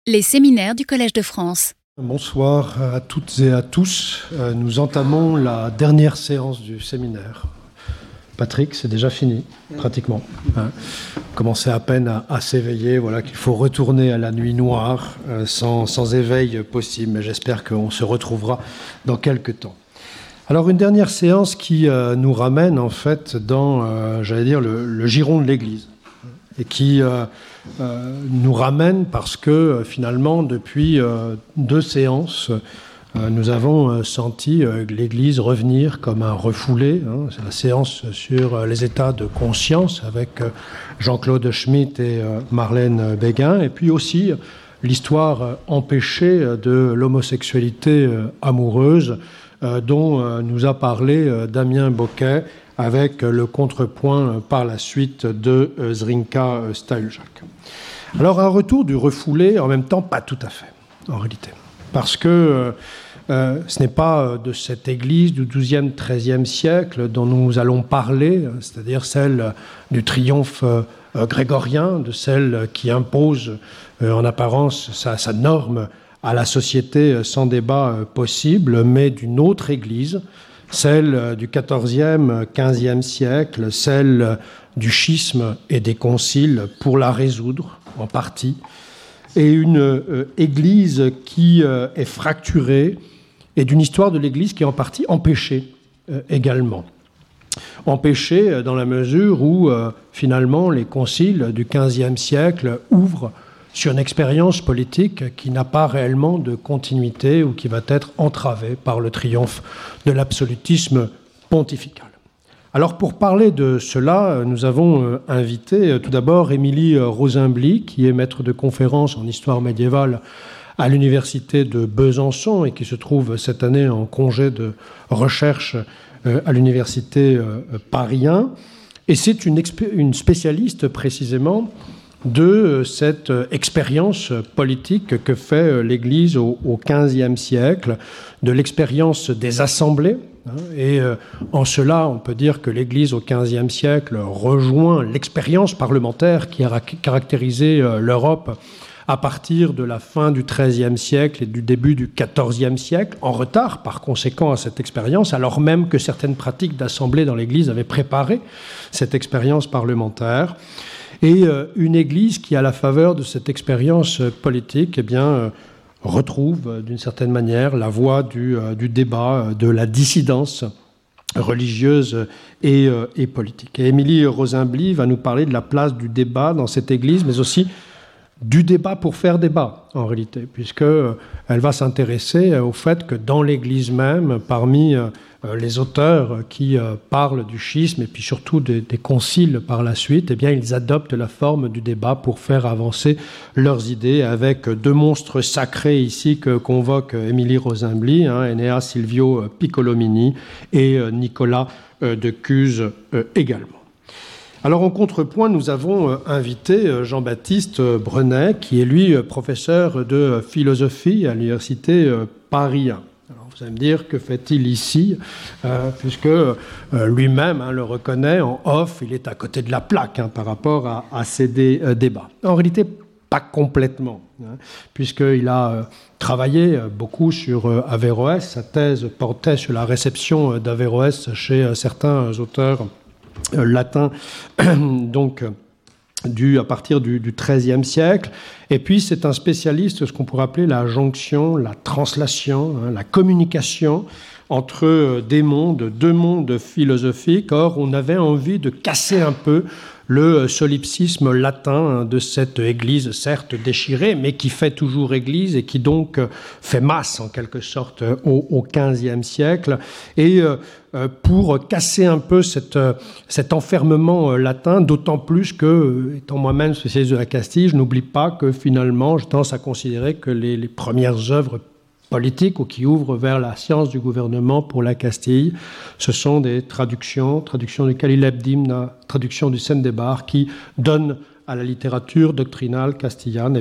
Les séminaires du Collège de France. Bonsoir à toutes et à tous. Nous entamons la dernière séance du séminaire. Patrick, c'est déjà fini, pratiquement. On commençait à peine à s'éveiller, voilà, qu'il faut retourner à la nuit noire sans éveil possible, mais j'espère qu'on se retrouvera dans quelques temps. Alors une dernière séance qui nous ramène en fait dans, le giron de l'Église, et qui nous ramène parce que finalement depuis deux séances nous avons senti l'Église revenir comme un refoulé. C'est la séance sur les états de conscience avec Jean-Claude Schmitt et Marlène Béguin, et puis aussi l'histoire empêchée de l'homosexualité amoureuse dont nous a parlé Damien Bocquet, avec le contrepoint par la suite de Zrinka Stahuljak. Alors un retour du refoulé, en même temps pas tout à fait, en réalité. Parce que ce n'est pas de cette église du XIIe, XIIIe siècle dont nous allons parler, c'est-à-dire celle du triomphe grégorien, de celle qui impose en apparence sa norme à la société sans débat possible, mais d'une autre église, celle du XIVe, XVe siècle, celle du schisme et des conciles pour la résoudre, en partie, et une église qui est fracturée, et d'une histoire de l'église qui est en partie empêchée également. Empêchée dans la mesure où, finalement, les conciles du XVe siècle ouvrent sur une expérience politique qui n'a pas réellement de continuité ou qui va être entravée par le triomphe de l'absolutisme pontifical. Alors pour parler de cela, nous avons invité tout d'abord Émilie Rosenbly, qui est maître de conférence en histoire médiévale à l'université de Besançon et qui se trouve cette année en congé de recherche à l'université Paris 1. Et c'est une spécialiste précisément de cette expérience politique que fait l'Église au XVe siècle, de l'expérience des assemblées. Et en cela, on peut dire que l'Église au XVe siècle rejoint l'expérience parlementaire qui a caractérisé l'Europe à partir de la fin du XIIIe siècle et du début du XIVe siècle, en retard par conséquent à cette expérience, alors même que certaines pratiques d'assemblée dans l'Église avaient préparé cette expérience parlementaire. Et une Église qui, à la faveur de cette expérience politique, retrouve d'une certaine manière la voie du débat, de la dissidence religieuse et politique. Et Émilie Rosenbly va nous parler de la place du débat dans cette Église, mais aussi du débat pour faire débat, en réalité, puisqu'elle va s'intéresser au fait que dans l'Église même, parmi les auteurs qui parlent du schisme et puis surtout des conciles par la suite, ils adoptent la forme du débat pour faire avancer leurs idées avec deux monstres sacrés ici que convoque Émilie Rosenbly, Enea Silvio Piccolomini et Nicolas de Cuse également. Alors en contrepoint, nous avons invité Jean-Baptiste Brenet, qui est lui professeur de philosophie à l'université Paris 1. Alors vous allez me dire, que fait-il ici puisque lui-même le reconnaît en off, il est à côté de la plaque par rapport à ces débats. En réalité, pas complètement, puisqu'il a travaillé beaucoup sur Averroès. Sa thèse portait sur la réception d'Averroès chez certains auteurs latin, donc à partir du XIIIe siècle. Et puis c'est un spécialiste de ce qu'on pourrait appeler la jonction, la translation, la communication entre deux mondes philosophiques. Or, on avait envie de casser un peu le solipsisme latin de cette Église, certes déchirée, mais qui fait toujours Église et qui donc fait masse, en quelque sorte, au XVe siècle. Et pour casser un peu cet enfermement latin, d'autant plus que, étant moi-même spécialiste de la Castille, je n'oublie pas que finalement, je tendance à considérer que les premières œuvres politiques ou qui ouvrent vers la science du gouvernement pour la Castille, ce sont des traductions du Khalil Ebn, traduction du Sendébar, qui donnent à la littérature doctrinale castillane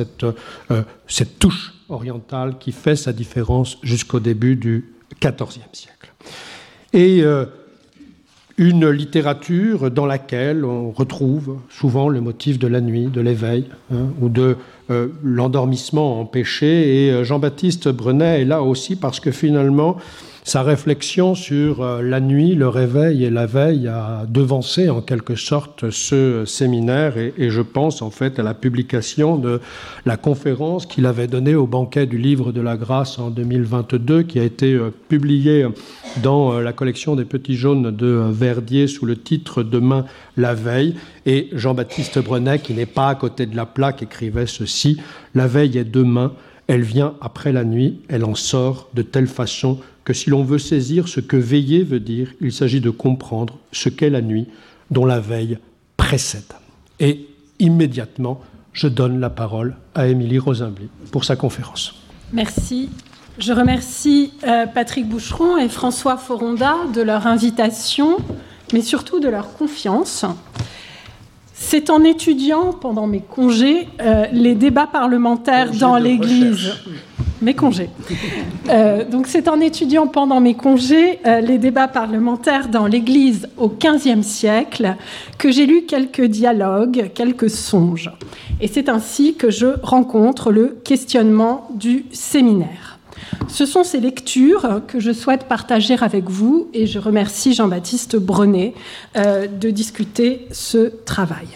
cette touche orientale qui fait sa différence jusqu'au début du XIVe siècle. Et une littérature dans laquelle on retrouve souvent le motif de la nuit, de l'éveil, ou de l'endormissement empêché. Et Jean-Baptiste Brenet est là aussi parce que finalement, sa réflexion sur la nuit, le réveil et la veille a devancé en quelque sorte ce séminaire et je pense en fait à la publication de la conférence qu'il avait donnée au banquet du Livre de la Grâce en 2022 qui a été publiée dans la collection des Petits Jaunes de Verdier sous le titre « Demain la veille ». Et Jean-Baptiste Brenet, qui n'est pas à côté de la plaque, écrivait ceci « La veille est demain, elle vient après la nuit, elle en sort de telle façon que si l'on veut saisir ce que veiller veut dire, il s'agit de comprendre ce qu'est la nuit dont la veille précède. » Et immédiatement, je donne la parole à Émilie Rosinbly pour sa conférence. Merci. Je remercie Patrick Boucheron et François Foronda de leur invitation, mais surtout de leur confiance. C'est en étudiant pendant mes congés les débats parlementaires dans l'Église. Mes congés. Donc c'est en étudiant pendant mes congés les débats parlementaires dans l'Église au XVe siècle que j'ai lu quelques dialogues, quelques songes. Et c'est ainsi que je rencontre le questionnement du séminaire. Ce sont ces lectures que je souhaite partager avec vous et je remercie Jean-Baptiste Brenet de discuter ce travail.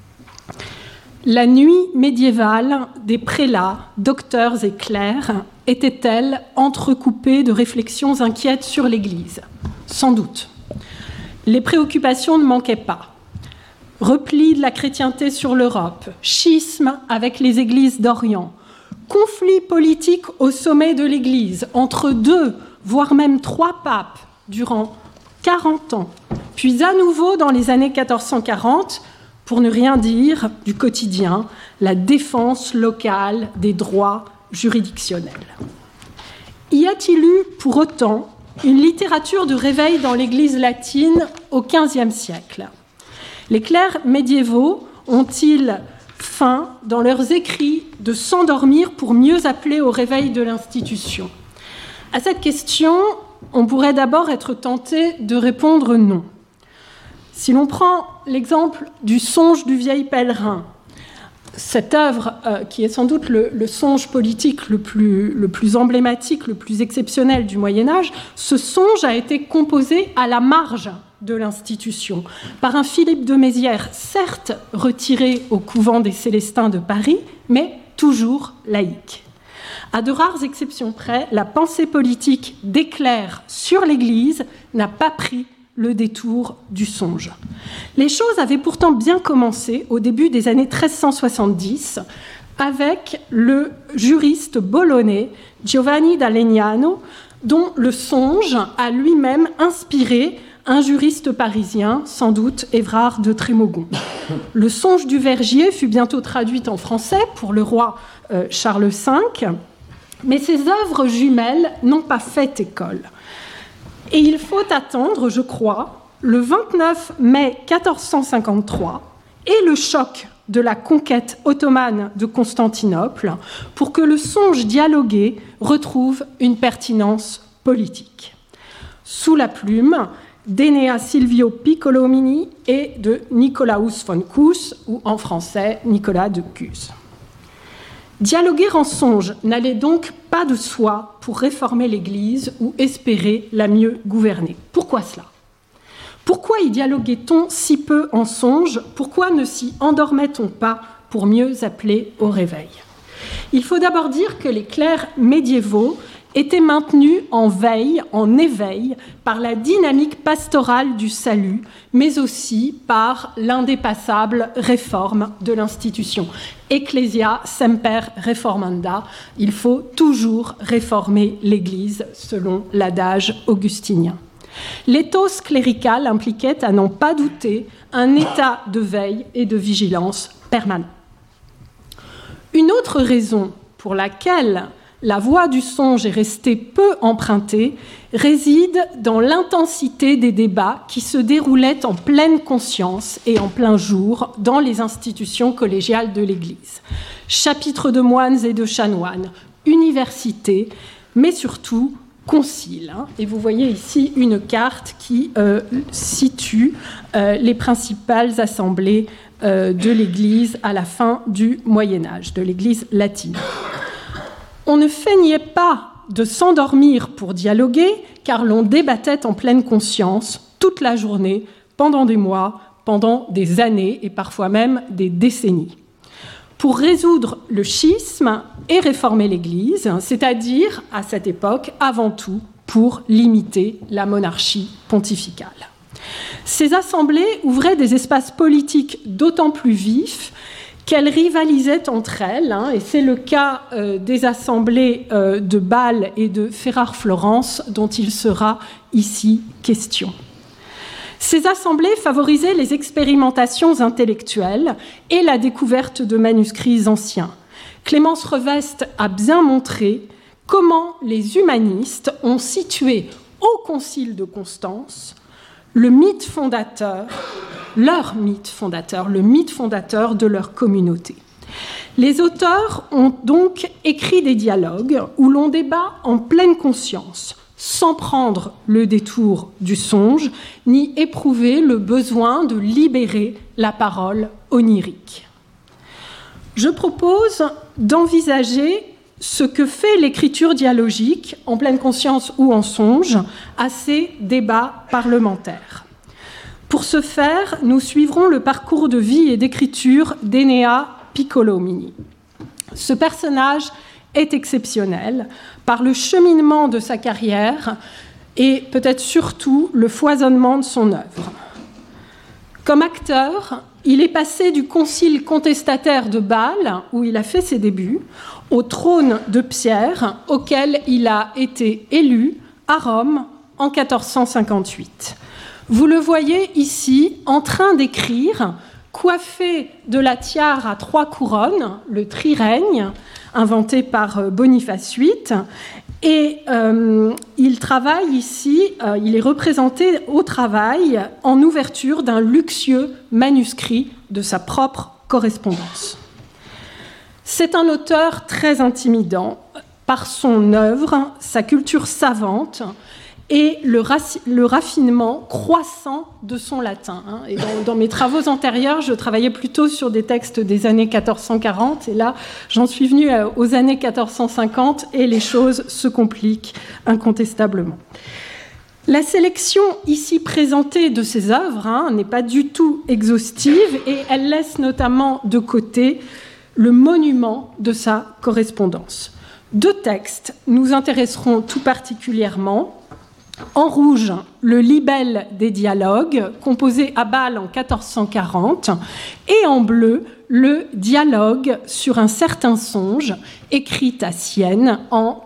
La nuit médiévale des prélats, docteurs et clercs était-elle entrecoupée de réflexions inquiètes sur l'Église ? Sans doute. Les préoccupations ne manquaient pas. Repli de la chrétienté sur l'Europe, schisme avec les églises d'Orient, conflit politique au sommet de l'Église entre 2, voire même 3 papes durant 40 ans, puis à nouveau dans les années 1440, pour ne rien dire du quotidien, la défense locale des droits juridictionnels. Y a-t-il eu pour autant une littérature de réveil dans l'Église latine au XVe siècle ? Les clercs médiévaux ont-ils feint, dans leurs écrits, de s'endormir pour mieux appeler au réveil de l'institution ? À cette question, on pourrait d'abord être tenté de répondre non. Si l'on prend l'exemple du songe du vieil pèlerin, cette œuvre qui est sans doute le songe politique le plus emblématique, le plus exceptionnel du Moyen-Âge, ce songe a été composé à la marge de l'institution par un Philippe de Mézières, certes retiré au couvent des Célestins de Paris, mais toujours laïque. À de rares exceptions près, la pensée politique des clercs sur l'Église n'a pas pris le détour du songe. Les choses avaient pourtant bien commencé au début des années 1370 avec le juriste bolonais Giovanni da Legnano, dont le songe a lui-même inspiré un juriste parisien, sans doute Évrard de Trémaugon. Le songe du Vergier fut bientôt traduit en français pour le roi Charles V, mais ces œuvres jumelles n'ont pas fait école. Et il faut attendre, je crois, le 29 mai 1453 et le choc de la conquête ottomane de Constantinople pour que le songe dialogué retrouve une pertinence politique. Sous la plume d'Enea Silvio Piccolomini et de Nicolaus von Kues, ou en français Nicolas de Cuse. Dialoguer en songe n'allait donc pas de soi pour réformer l'Église ou espérer la mieux gouverner. Pourquoi cela ? Pourquoi y dialoguait-on si peu en songe ? Pourquoi ne s'y endormait-on pas pour mieux appeler au réveil ? Il faut d'abord dire que les clercs médiévaux étaient maintenus en veille, en éveil, par la dynamique pastorale du salut, mais aussi par l'indépassable réforme de l'institution. Ecclesia semper reformanda, il faut toujours réformer l'Église, selon l'adage augustinien. L'éthos clérical impliquait, à n'en pas douter, un état de veille et de vigilance permanent. Une autre raison pour laquelle la voie du songe est restée peu empruntée réside dans l'intensité des débats qui se déroulaient en pleine conscience et en plein jour dans les institutions collégiales de l'Église. Chapitres de moines et de chanoines, universités, mais surtout concile. Et vous voyez ici une carte qui situe les principales assemblées de l'Église à la fin du Moyen-Âge, de l'Église latine. On ne feignait pas de s'endormir pour dialoguer, car l'on débattait en pleine conscience toute la journée, pendant des mois, pendant des années et parfois même des décennies. Pour résoudre le schisme et réformer l'Église, c'est-à-dire, à cette époque, avant tout, pour limiter la monarchie pontificale. Ces assemblées ouvraient des espaces politiques d'autant plus vifs qu'elles rivalisaient entre elles, et c'est le cas des assemblées de Bâle et de Ferrare-Florence dont il sera ici question. Ces assemblées favorisaient les expérimentations intellectuelles et la découverte de manuscrits anciens. Clémence Revest a bien montré comment les humanistes ont situé au Concile de Constance le mythe fondateur, leur mythe fondateur, le mythe fondateur de leur communauté. Les auteurs ont donc écrit des dialogues où l'on débat en pleine conscience, sans prendre le détour du songe, ni éprouver le besoin de libérer la parole onirique. Je propose d'envisager ce que fait l'écriture dialogique, en pleine conscience ou en songe, à ces débats parlementaires. Pour ce faire, nous suivrons le parcours de vie et d'écriture d'Enea Piccolomini. Ce personnage est exceptionnel par le cheminement de sa carrière et peut-être surtout le foisonnement de son œuvre. Comme acteur, il est passé du concile contestataire de Bâle, où il a fait ses débuts, au trône de Pierre, auquel il a été élu à Rome en 1458. Vous le voyez ici en train d'écrire, coiffé de la tiare à 3 couronnes, le trirègne, inventé par Boniface VIII, et il travaille ici, il est représenté au travail en ouverture d'un luxueux manuscrit de sa propre correspondance. C'est un auteur très intimidant par son œuvre, sa culture savante et le raffinement croissant de son latin. Et dans mes travaux antérieurs, je travaillais plutôt sur des textes des années 1440, et là, j'en suis venue aux années 1450, et les choses se compliquent incontestablement. La sélection ici présentée de ces œuvres n'est pas du tout exhaustive, et elle laisse notamment de côté le monument de sa correspondance. 2 textes nous intéresseront tout particulièrement. En rouge, le libelle des dialogues, composé à Bâle en 1440, et en bleu, le dialogue sur un certain songe, écrit à Sienne en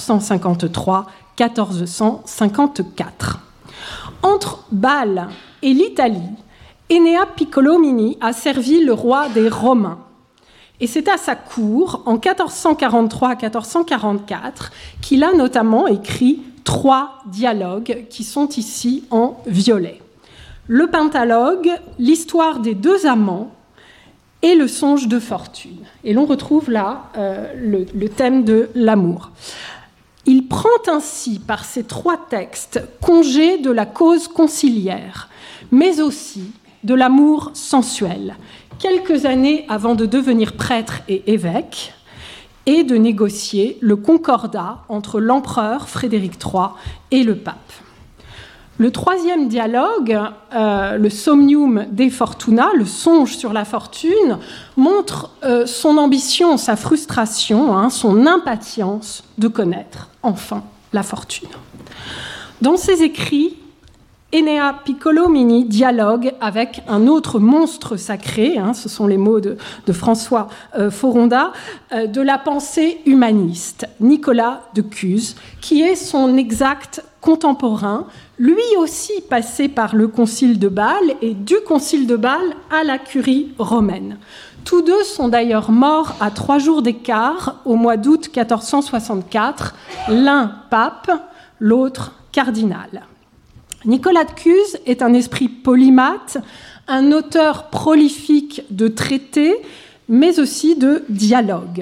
1453-1454. Entre Bâle et l'Italie, Enea Piccolomini a servi le roi des Romains. Et c'est à sa cour, en 1443-1444, qu'il a notamment écrit 3 dialogues qui sont ici en violet. Le pentalogue, l'histoire des 2 amants et le songe de fortune. Et l'on retrouve là le thème de l'amour. Il prend ainsi par ces 3 textes congé de la cause conciliaire, mais aussi de l'amour sensuel, quelques années avant de devenir prêtre et évêque, et de négocier le concordat entre l'empereur Frédéric III et le pape. Le 3e dialogue, le Somnium de Fortuna, le songe sur la fortune, montre son ambition, sa frustration, son impatience de connaître enfin la fortune. Dans ses écrits, Enea Piccolomini dialogue avec un autre monstre sacré, ce sont les mots de François Foronda, de la pensée humaniste, Nicolas de Cuse, qui est son exact contemporain, lui aussi passé par le concile de Bâle et du concile de Bâle à la curie romaine. Tous 2 sont d'ailleurs morts à 3 jours d'écart au mois d'août 1464, l'un pape, l'autre cardinal. Nicolas de Cuse est un esprit polymathe, un auteur prolifique de traités, mais aussi de dialogues.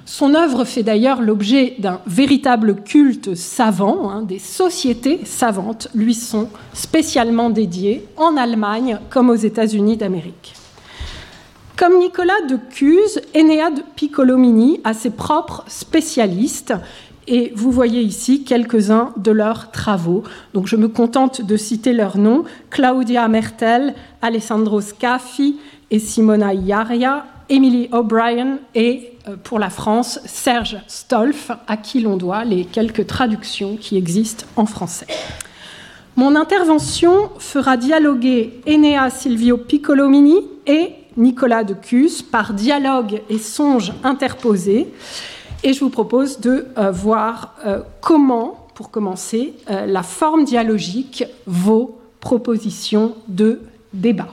Son œuvre fait d'ailleurs l'objet d'un véritable culte savant. Des sociétés savantes lui sont spécialement dédiées, en Allemagne comme aux États-Unis d'Amérique. Comme Nicolas de Cuse, Enea Piccolomini a ses propres spécialistes, et vous voyez ici quelques-uns de leurs travaux. Donc je me contente de citer leurs noms: Claudia Mertel, Alessandro Scaffi et Simona Iaria, Emily O'Brien et, pour la France, Serge Stolf, à qui l'on doit les quelques traductions qui existent en français. Mon intervention fera dialoguer Enea Silvio Piccolomini et Nicolas de Cuse par dialogue et songe interposés. Et je vous propose de voir comment, pour commencer, la forme dialogique vaut proposition de débat.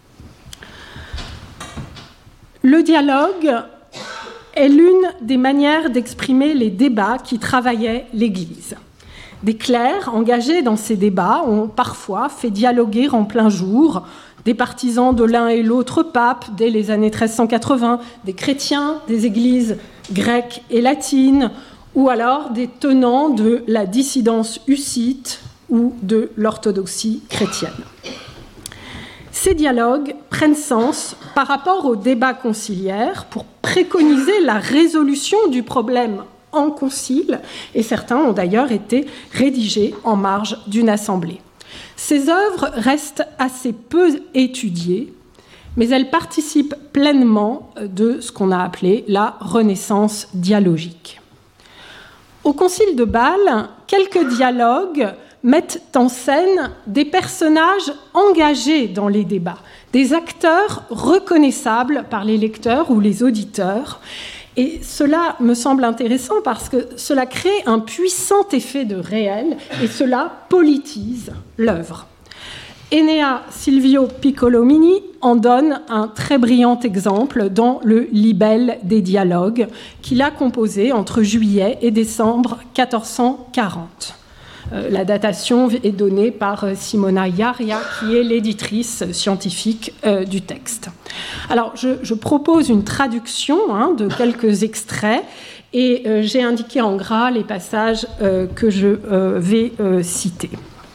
Le dialogue est l'une des manières d'exprimer les débats qui travaillaient l'Église. Des clercs engagés dans ces débats ont parfois fait dialoguer en plein jour des partisans de l'un et l'autre pape dès les années 1380, des chrétiens des églises grecques et latines, ou alors des tenants de la dissidence hussite ou de l'orthodoxie chrétienne. Ces dialogues prennent sens par rapport au débat conciliaire pour préconiser la résolution du problème en concile, et certains ont d'ailleurs été rédigés en marge d'une assemblée. Ces œuvres restent assez peu étudiées, mais elles participent pleinement de ce qu'on a appelé la Renaissance dialogique. Au concile de Bâle, quelques dialogues mettent en scène des personnages engagés dans les débats, des acteurs reconnaissables par les lecteurs ou les auditeurs. Et cela me semble intéressant parce que cela crée un puissant effet de réel et cela politise l'œuvre. Enea Silvio Piccolomini en donne un très brillant exemple dans le Libelle des dialogues qu'il a composé entre juillet et décembre 1440. La datation est donnée par Simona Iaria, qui est l'éditrice scientifique du texte. Alors, je propose une traduction de quelques extraits et j'ai indiqué en gras les passages que je vais citer.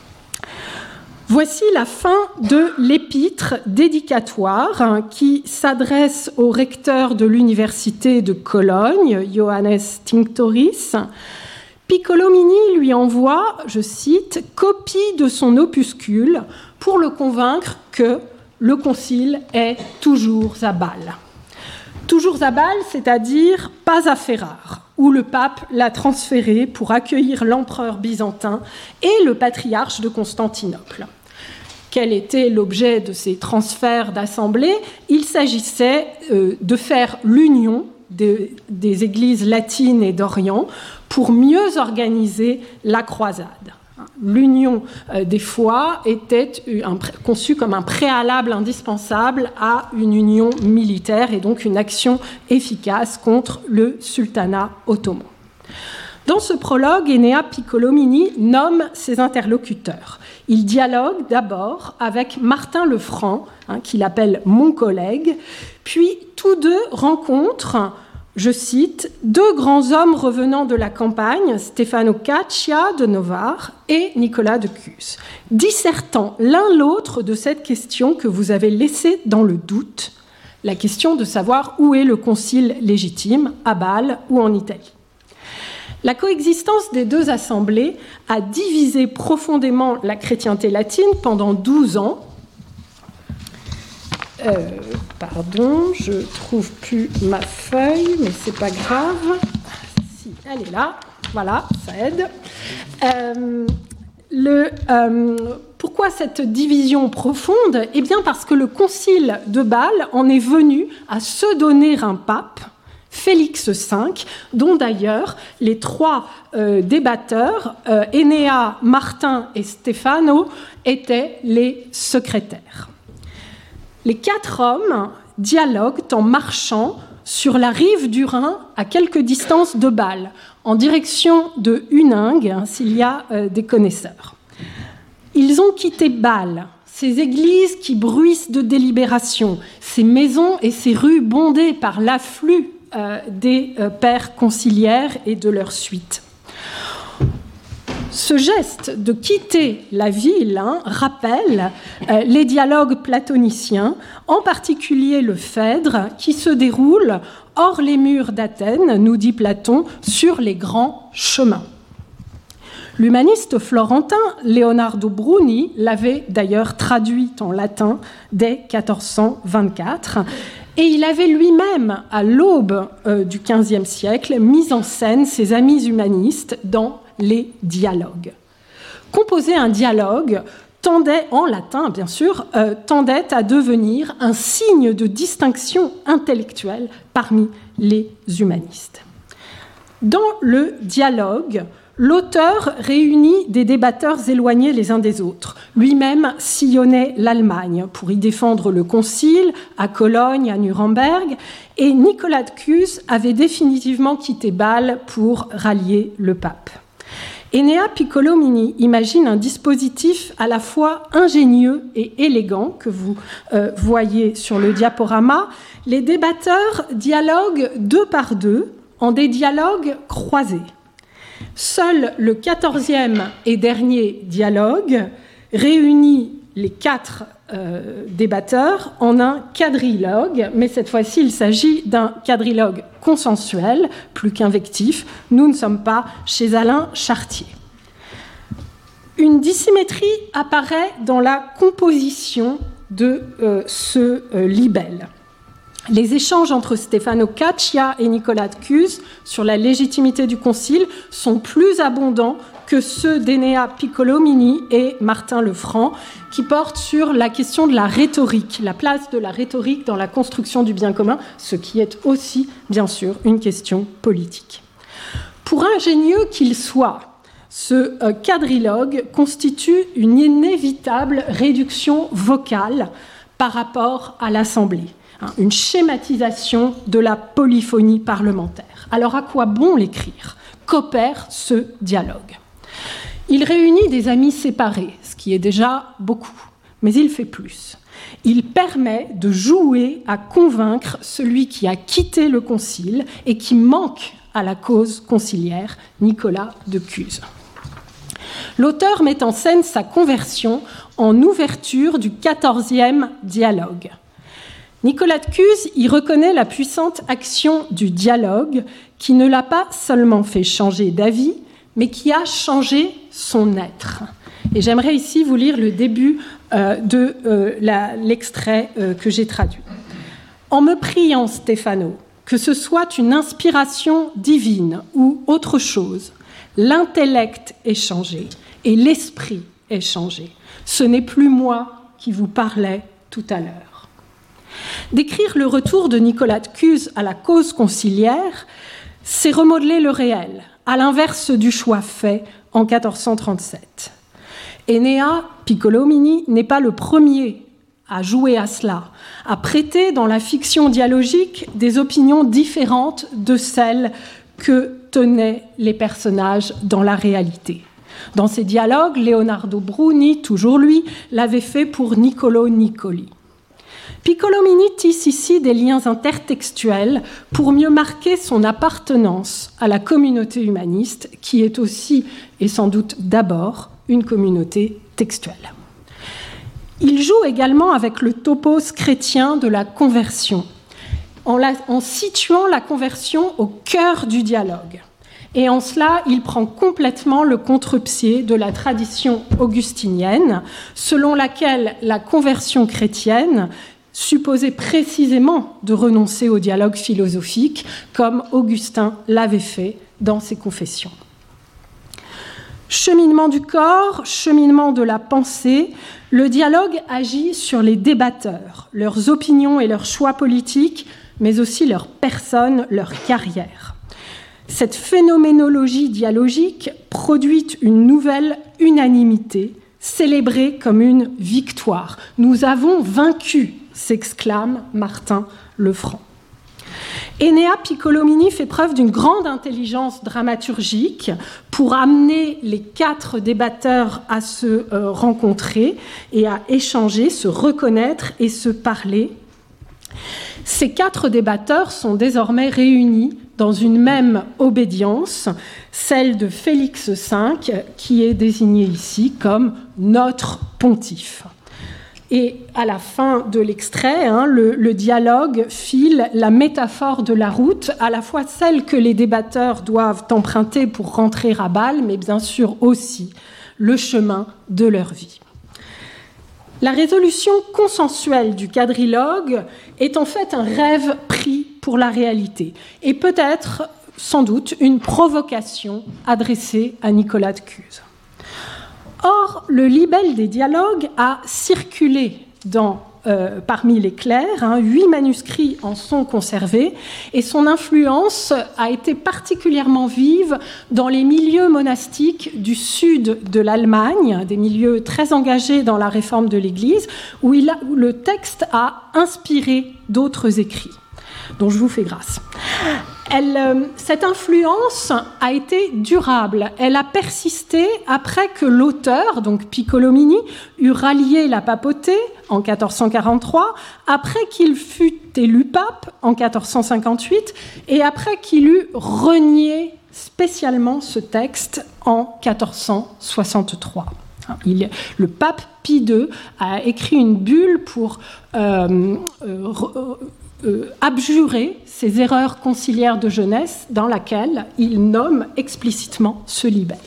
Voici la fin de l'épître dédicatoire qui s'adresse au recteur de l'université de Cologne, Johannes Tinctoris. Piccolomini lui envoie, je cite, « copie de son opuscule pour le convaincre que le concile est toujours à Bâle. » Toujours à Bâle, c'est-à-dire pas à Ferrare, où le pape l'a transféré pour accueillir l'empereur byzantin et le patriarche de Constantinople. Quel était l'objet de ces transferts d'assemblée ? Il s'agissait de faire l'union des églises latines et d'Orient pour mieux organiser la croisade. L'union des foi était conçue comme un préalable indispensable à une union militaire et donc une action efficace contre le sultanat ottoman. Dans ce prologue, Enea Piccolomini nomme ses interlocuteurs. Il dialogue d'abord avec Martin Lefranc, qu'il appelle « mon collègue », puis tous deux rencontrent, je cite, « deux grands hommes revenant de la campagne, Stefano Caccia de Novare et Nicolas de Cuse, dissertant l'un l'autre de cette question que vous avez laissée dans le doute, la question de savoir où est le concile légitime, à Bâle ou en Italie. » La coexistence des deux assemblées a divisé profondément la chrétienté latine pendant 12 ans. Je ne trouve plus ma feuille, mais c'est pas grave. Si, elle est là. Voilà, ça aide. Pourquoi cette division profonde ? Eh bien, parce que le concile de Bâle en est venu à se donner un pape, Félix V, dont d'ailleurs les trois débatteurs, Enea, Martin et Stefano, étaient les secrétaires. Les 4 hommes dialoguent en marchant sur la rive du Rhin, à quelque distance de Bâle, en direction de Huningue, s'il y a des connaisseurs. Ils ont quitté Bâle, ces églises qui bruissent de délibération, ces maisons et ces rues bondées par l'afflux des pères conciliaires et de leur suite. Ce geste de quitter la ville rappelle les dialogues platoniciens, en particulier le Phèdre, qui se déroule hors les murs d'Athènes, nous dit Platon, sur les grands chemins. L'humaniste florentin Leonardo Bruni l'avait d'ailleurs traduit en latin dès 1424, et il avait lui-même, à l'aube du XVe siècle, mis en scène ses amis humanistes dans les dialogues. Composer un dialogue tendait, en latin bien sûr, tendait à devenir un signe de distinction intellectuelle parmi les humanistes. Dans le dialogue, l'auteur réunit des débatteurs éloignés les uns des autres. Lui-même sillonnait l'Allemagne pour y défendre le concile, à Cologne, à Nuremberg, et Nicolas de Cuse avait définitivement quitté Bâle pour rallier le pape. Enea Piccolomini imagine un dispositif à la fois ingénieux et élégant que vous voyez sur le diaporama. Les débatteurs dialoguent 2 par 2 en des dialogues croisés. Seul le 14e et dernier dialogue réunit les 4 débatteurs en un quadrilogue, mais cette fois-ci il s'agit d'un quadrilogue consensuel, plus qu'invectif. Nous ne sommes pas chez Alain Chartier. Une dissymétrie apparaît dans la composition de ce libelle. Les échanges entre Stefano Caccia et Nicolas de Cuse sur la légitimité du concile sont plus abondants que ceux d'Enea Piccolomini et Martin Lefranc, qui portent sur la question de la rhétorique, la place de la rhétorique dans la construction du bien commun, ce qui est aussi, bien sûr, une question politique. Pour ingénieux qu'il soit, ce quadrilogue constitue une inévitable réduction vocale par rapport à l'Assemblée, une schématisation de la polyphonie parlementaire. Alors à quoi bon l'écrire ? Qu'opère ce dialogue ? Il réunit des amis séparés, ce qui est déjà beaucoup, mais il fait plus. Il permet de jouer à convaincre celui qui a quitté le concile et qui manque à la cause conciliaire, Nicolas de Cuse. L'auteur met en scène sa conversion en ouverture du 14e dialogue. Nicolas de Cuse y reconnaît la puissante action du dialogue qui ne l'a pas seulement fait changer d'avis, mais qui a changé son être. Et j'aimerais ici vous lire le début de l'extrait que j'ai traduit. En me priant, Stefano, que ce soit une inspiration divine ou autre chose, l'intellect est changé et l'esprit est changé. Ce n'est plus moi qui vous parlais tout à l'heure. Décrire le retour de Nicolas de Cuse à la cause conciliaire, c'est remodeler le réel, à l'inverse du choix fait en 1437. Enea Piccolomini n'est pas le premier à jouer à cela, à prêter dans la fiction dialogique des opinions différentes de celles que tenaient les personnages dans la réalité. Dans ces dialogues, Leonardo Bruni, toujours lui, l'avait fait pour Niccolò Niccoli. Piccolomini tisse ici des liens intertextuels pour mieux marquer son appartenance à la communauté humaniste, qui est aussi, et sans doute d'abord, une communauté textuelle. Il joue également avec le topos chrétien de la conversion, en situant la conversion au cœur du dialogue. Et en cela, il prend complètement le contre-pied de la tradition augustinienne, selon laquelle la conversion chrétienne supposait précisément de renoncer au dialogue philosophique, comme Augustin l'avait fait dans ses confessions. Cheminement du corps, cheminement de la pensée, le dialogue agit sur les débatteurs, leurs opinions et leurs choix politiques, mais aussi leur personne, leur carrière. Cette phénoménologie dialogique produit une nouvelle unanimité, célébrée comme une victoire. Nous avons vaincu, s'exclame Martin Lefranc. Enea Piccolomini fait preuve d'une grande intelligence dramaturgique pour amener les 4 débatteurs à se rencontrer et à échanger, se reconnaître et se parler. Ces 4 débatteurs sont désormais réunis dans une même obédience, celle de Félix V, qui est désigné ici comme notre pontife. Et à la fin de l'extrait, le dialogue file la métaphore de la route, à la fois celle que les débatteurs doivent emprunter pour rentrer à Bâle, mais bien sûr aussi le chemin de leur vie. La résolution consensuelle du quadrilogue est en fait un rêve pris pour la réalité et peut-être, sans doute, une provocation adressée à Nicolas de Cuse. Or, le libelle des dialogues a circulé parmi les clercs, 8 manuscrits en sont conservés, et son influence a été particulièrement vive dans les milieux monastiques du sud de l'Allemagne, des milieux très engagés dans la réforme de l'Église, où le texte a inspiré d'autres écrits, dont je vous fais grâce. Cette influence a été durable. Elle a persisté après que l'auteur, donc Piccolomini, eut rallié la papauté en 1443, après qu'il fut élu pape en 1458 et après qu'il eut renié spécialement ce texte en 1463. Le pape Pie II a écrit une bulle pour abjurer ces erreurs conciliaires de jeunesse dans laquelle il nomme explicitement ce libelle.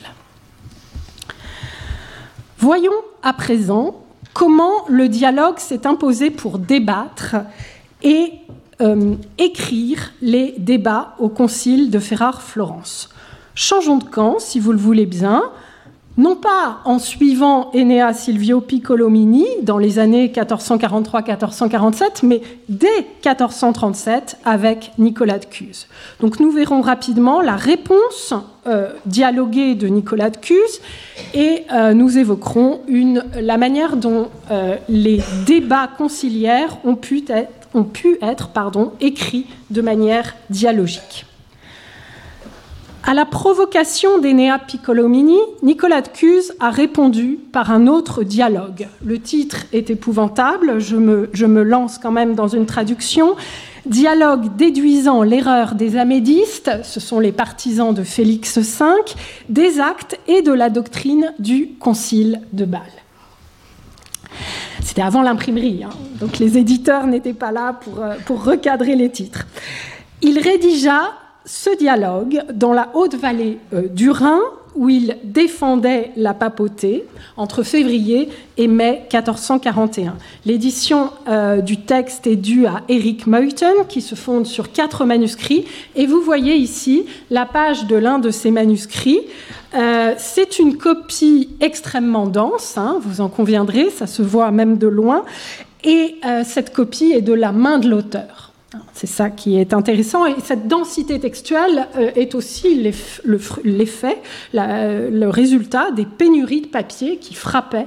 Voyons à présent comment le dialogue s'est imposé pour débattre et écrire les débats au concile de Ferrare-Florence. Changeons de camp, si vous le voulez bien, non pas en suivant Enea Silvio Piccolomini dans les années 1443-1447, mais dès 1437 avec Nicolas de Cuse. Donc nous verrons rapidement la réponse dialoguée de Nicolas de Cuse et nous évoquerons la manière dont les débats conciliaires ont pu être écrits de manière dialogique. À la provocation d'Enea Piccolomini, Nicolas de Cuse a répondu par un autre dialogue. Le titre est épouvantable, je me lance quand même dans une traduction. Dialogue déduisant l'erreur des amédistes, ce sont les partisans de Félix V, des actes et de la doctrine du concile de Bâle. C'était avant l'imprimerie, donc les éditeurs n'étaient pas là pour recadrer les titres. Il rédigea ce dialogue dans la Haute-Vallée du Rhin, où il défendait la papauté entre février et mai 1441. L'édition du texte est due à Eric Meuthen, qui se fonde sur 4 manuscrits. Et vous voyez ici la page de l'un de ces manuscrits. C'est une copie extrêmement dense, vous en conviendrez, ça se voit même de loin. Et cette copie est de la main de l'auteur. C'est ça qui est intéressant. Et cette densité textuelle est aussi l'effet, le résultat des pénuries de papier qui frappaient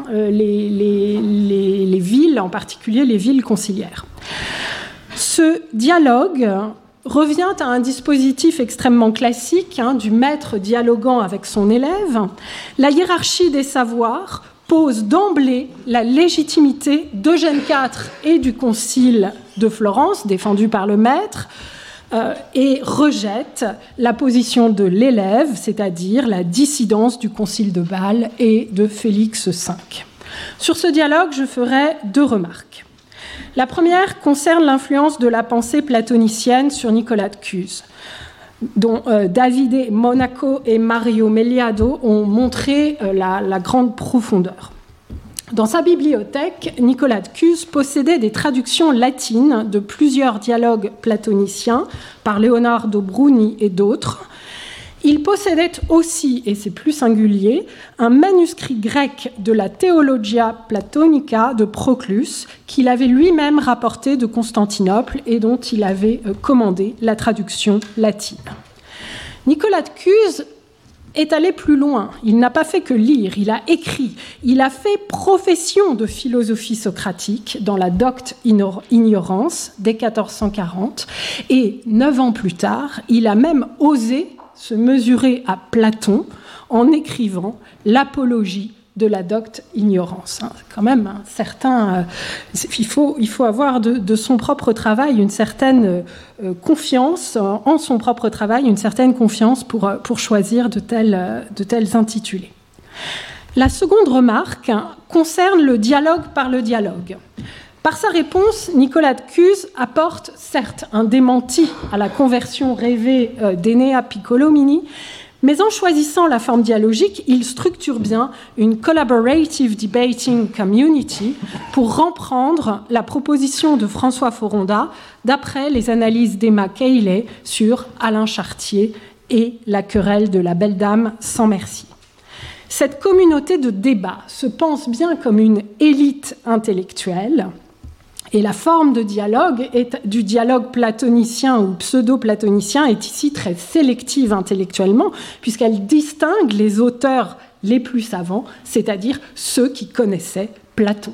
les villes, en particulier les villes conciliaires. Ce dialogue revient à un dispositif extrêmement classique du maître dialoguant avec son élève. La hiérarchie des savoirs pose d'emblée la légitimité d'Eugène IV et du concile de Florence, défendu par le maître, et rejette la position de l'élève, c'est-à-dire la dissidence du concile de Bâle et de Félix V. Sur ce dialogue, je ferai 2 remarques. La première concerne l'influence de la pensée platonicienne sur Nicolas de Cuse, dont Davide Monaco et Mario Meliado ont montré la grande profondeur. Dans sa bibliothèque, Nicolas de Cuse possédait des traductions latines de plusieurs dialogues platoniciens par Leonardo Bruni et d'autres. Il possédait aussi, et c'est plus singulier, un manuscrit grec de la Theologia Platonica de Proclus qu'il avait lui-même rapporté de Constantinople et dont il avait commandé la traduction latine. Nicolas de Cuse est allé plus loin. Il n'a pas fait que lire, il a écrit. Il a fait profession de philosophie socratique dans la Docte Ignorance dès 1440. Et 9 ans plus tard, il a même osé se mesurer à Platon en écrivant l'Apologie de la docte ignorance. Quand même, un certain, il faut avoir de son propre travail une certaine confiance, en son propre travail, une certaine confiance pour choisir de tels intitulés. La seconde remarque concerne le dialogue par le dialogue. Par sa réponse, Nicolas de Cuse apporte certes un démenti à la conversion rêvée d'Enea Piccolomini, mais en choisissant la forme dialogique, il structure bien une collaborative debating community pour reprendre la proposition de François Foronda d'après les analyses d'Emma Cayley sur Alain Chartier et la querelle de la belle dame sans merci. Cette communauté de débat se pense bien comme une élite intellectuelle, et la forme de dialogue, du dialogue platonicien ou pseudo-platonicien, est ici très sélective intellectuellement, puisqu'elle distingue les auteurs les plus savants, c'est-à-dire ceux qui connaissaient Platon.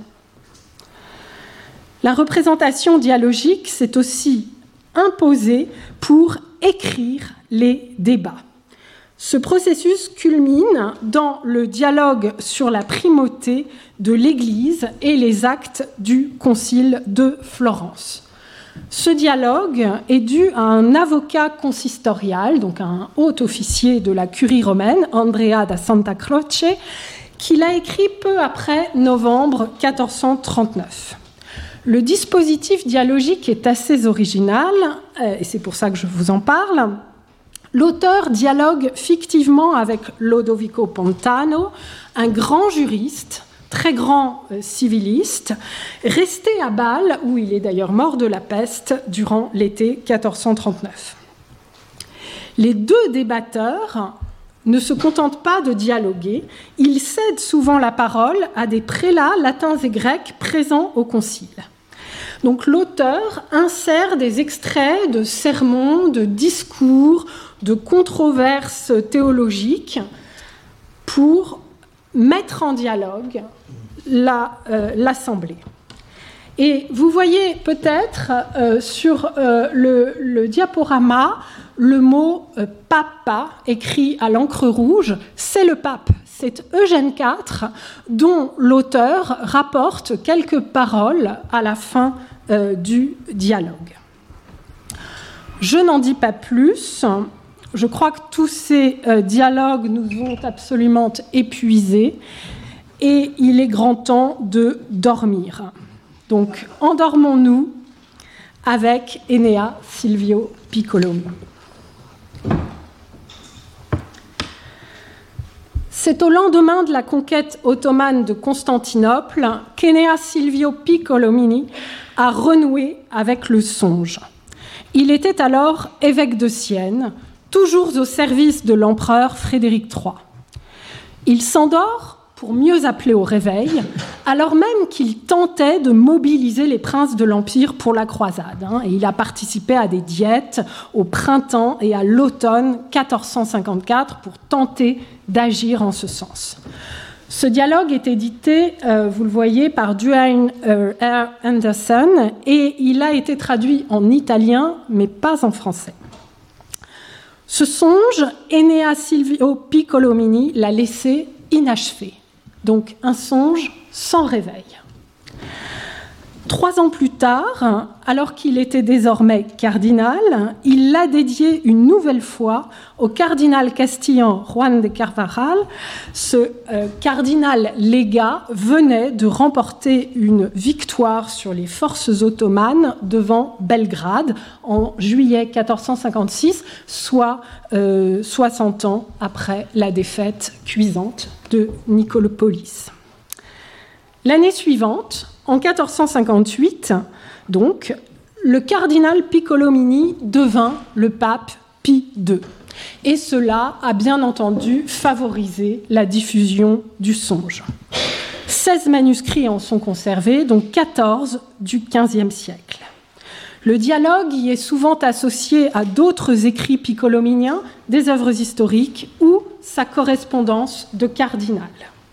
La représentation dialogique s'est aussi imposée pour écrire les débats. Ce processus culmine dans le dialogue sur la primauté de l'Église et les actes du Concile de Florence. Ce dialogue est dû à un avocat consistorial, donc un haut officier de la curie romaine, Andrea da Santa Croce, qui l'a écrit peu après novembre 1439. Le dispositif dialogique est assez original, et c'est pour ça que je vous en parle. L'auteur dialogue fictivement avec Lodovico Pontano, un grand juriste, très grand civiliste, resté à Bâle, où il est d'ailleurs mort de la peste durant l'été 1439. Les deux débatteurs ne se contentent pas de dialoguer, ils cèdent souvent la parole à des prélats latins et grecs présents au concile. Donc l'auteur insère des extraits de sermons, de discours, de controverses théologiques pour mettre en dialogue l'Assemblée. Et vous voyez peut-être sur le diaporama le mot « papa » écrit à l'encre rouge, c'est le pape. C'est Eugène IV dont l'auteur rapporte quelques paroles à la fin du dialogue. Je n'en dis pas plus. Je crois que tous ces dialogues nous ont absolument épuisés et il est grand temps de dormir. Donc, endormons-nous avec Enea Silvio Piccolomini. C'est au lendemain de la conquête ottomane de Constantinople qu'Enea Silvio Piccolomini a renoué avec le songe. Il était alors évêque de Sienne, toujours au service de l'empereur Frédéric III. Il s'endort pour mieux appeler au réveil, alors même qu'il tentait de mobiliser les princes de l'Empire pour la croisade. Et il a participé à des diètes au printemps et à l'automne 1454 pour tenter d'agir en ce sens. Ce dialogue est édité, vous le voyez, par Duane R. Anderson et il a été traduit en italien, mais pas en français. Ce songe, Enea Silvio Piccolomini l'a laissé inachevé. Donc un songe sans réveil. 3 ans plus tard, alors qu'il était désormais cardinal, il l'a dédié une nouvelle fois au cardinal castillan Juan de Carvajal. Ce cardinal légat venait de remporter une victoire sur les forces ottomanes devant Belgrade en juillet 1456, soit 60 ans après la défaite cuisante de Nicopolis. L'année suivante, en 1458, donc, le cardinal Piccolomini devint le pape Pie II. Et cela a bien entendu favorisé la diffusion du songe. 16 manuscrits en sont conservés, dont 14 du XVe siècle. Le dialogue y est souvent associé à d'autres écrits piccolominiens, des œuvres historiques ou sa correspondance de cardinal.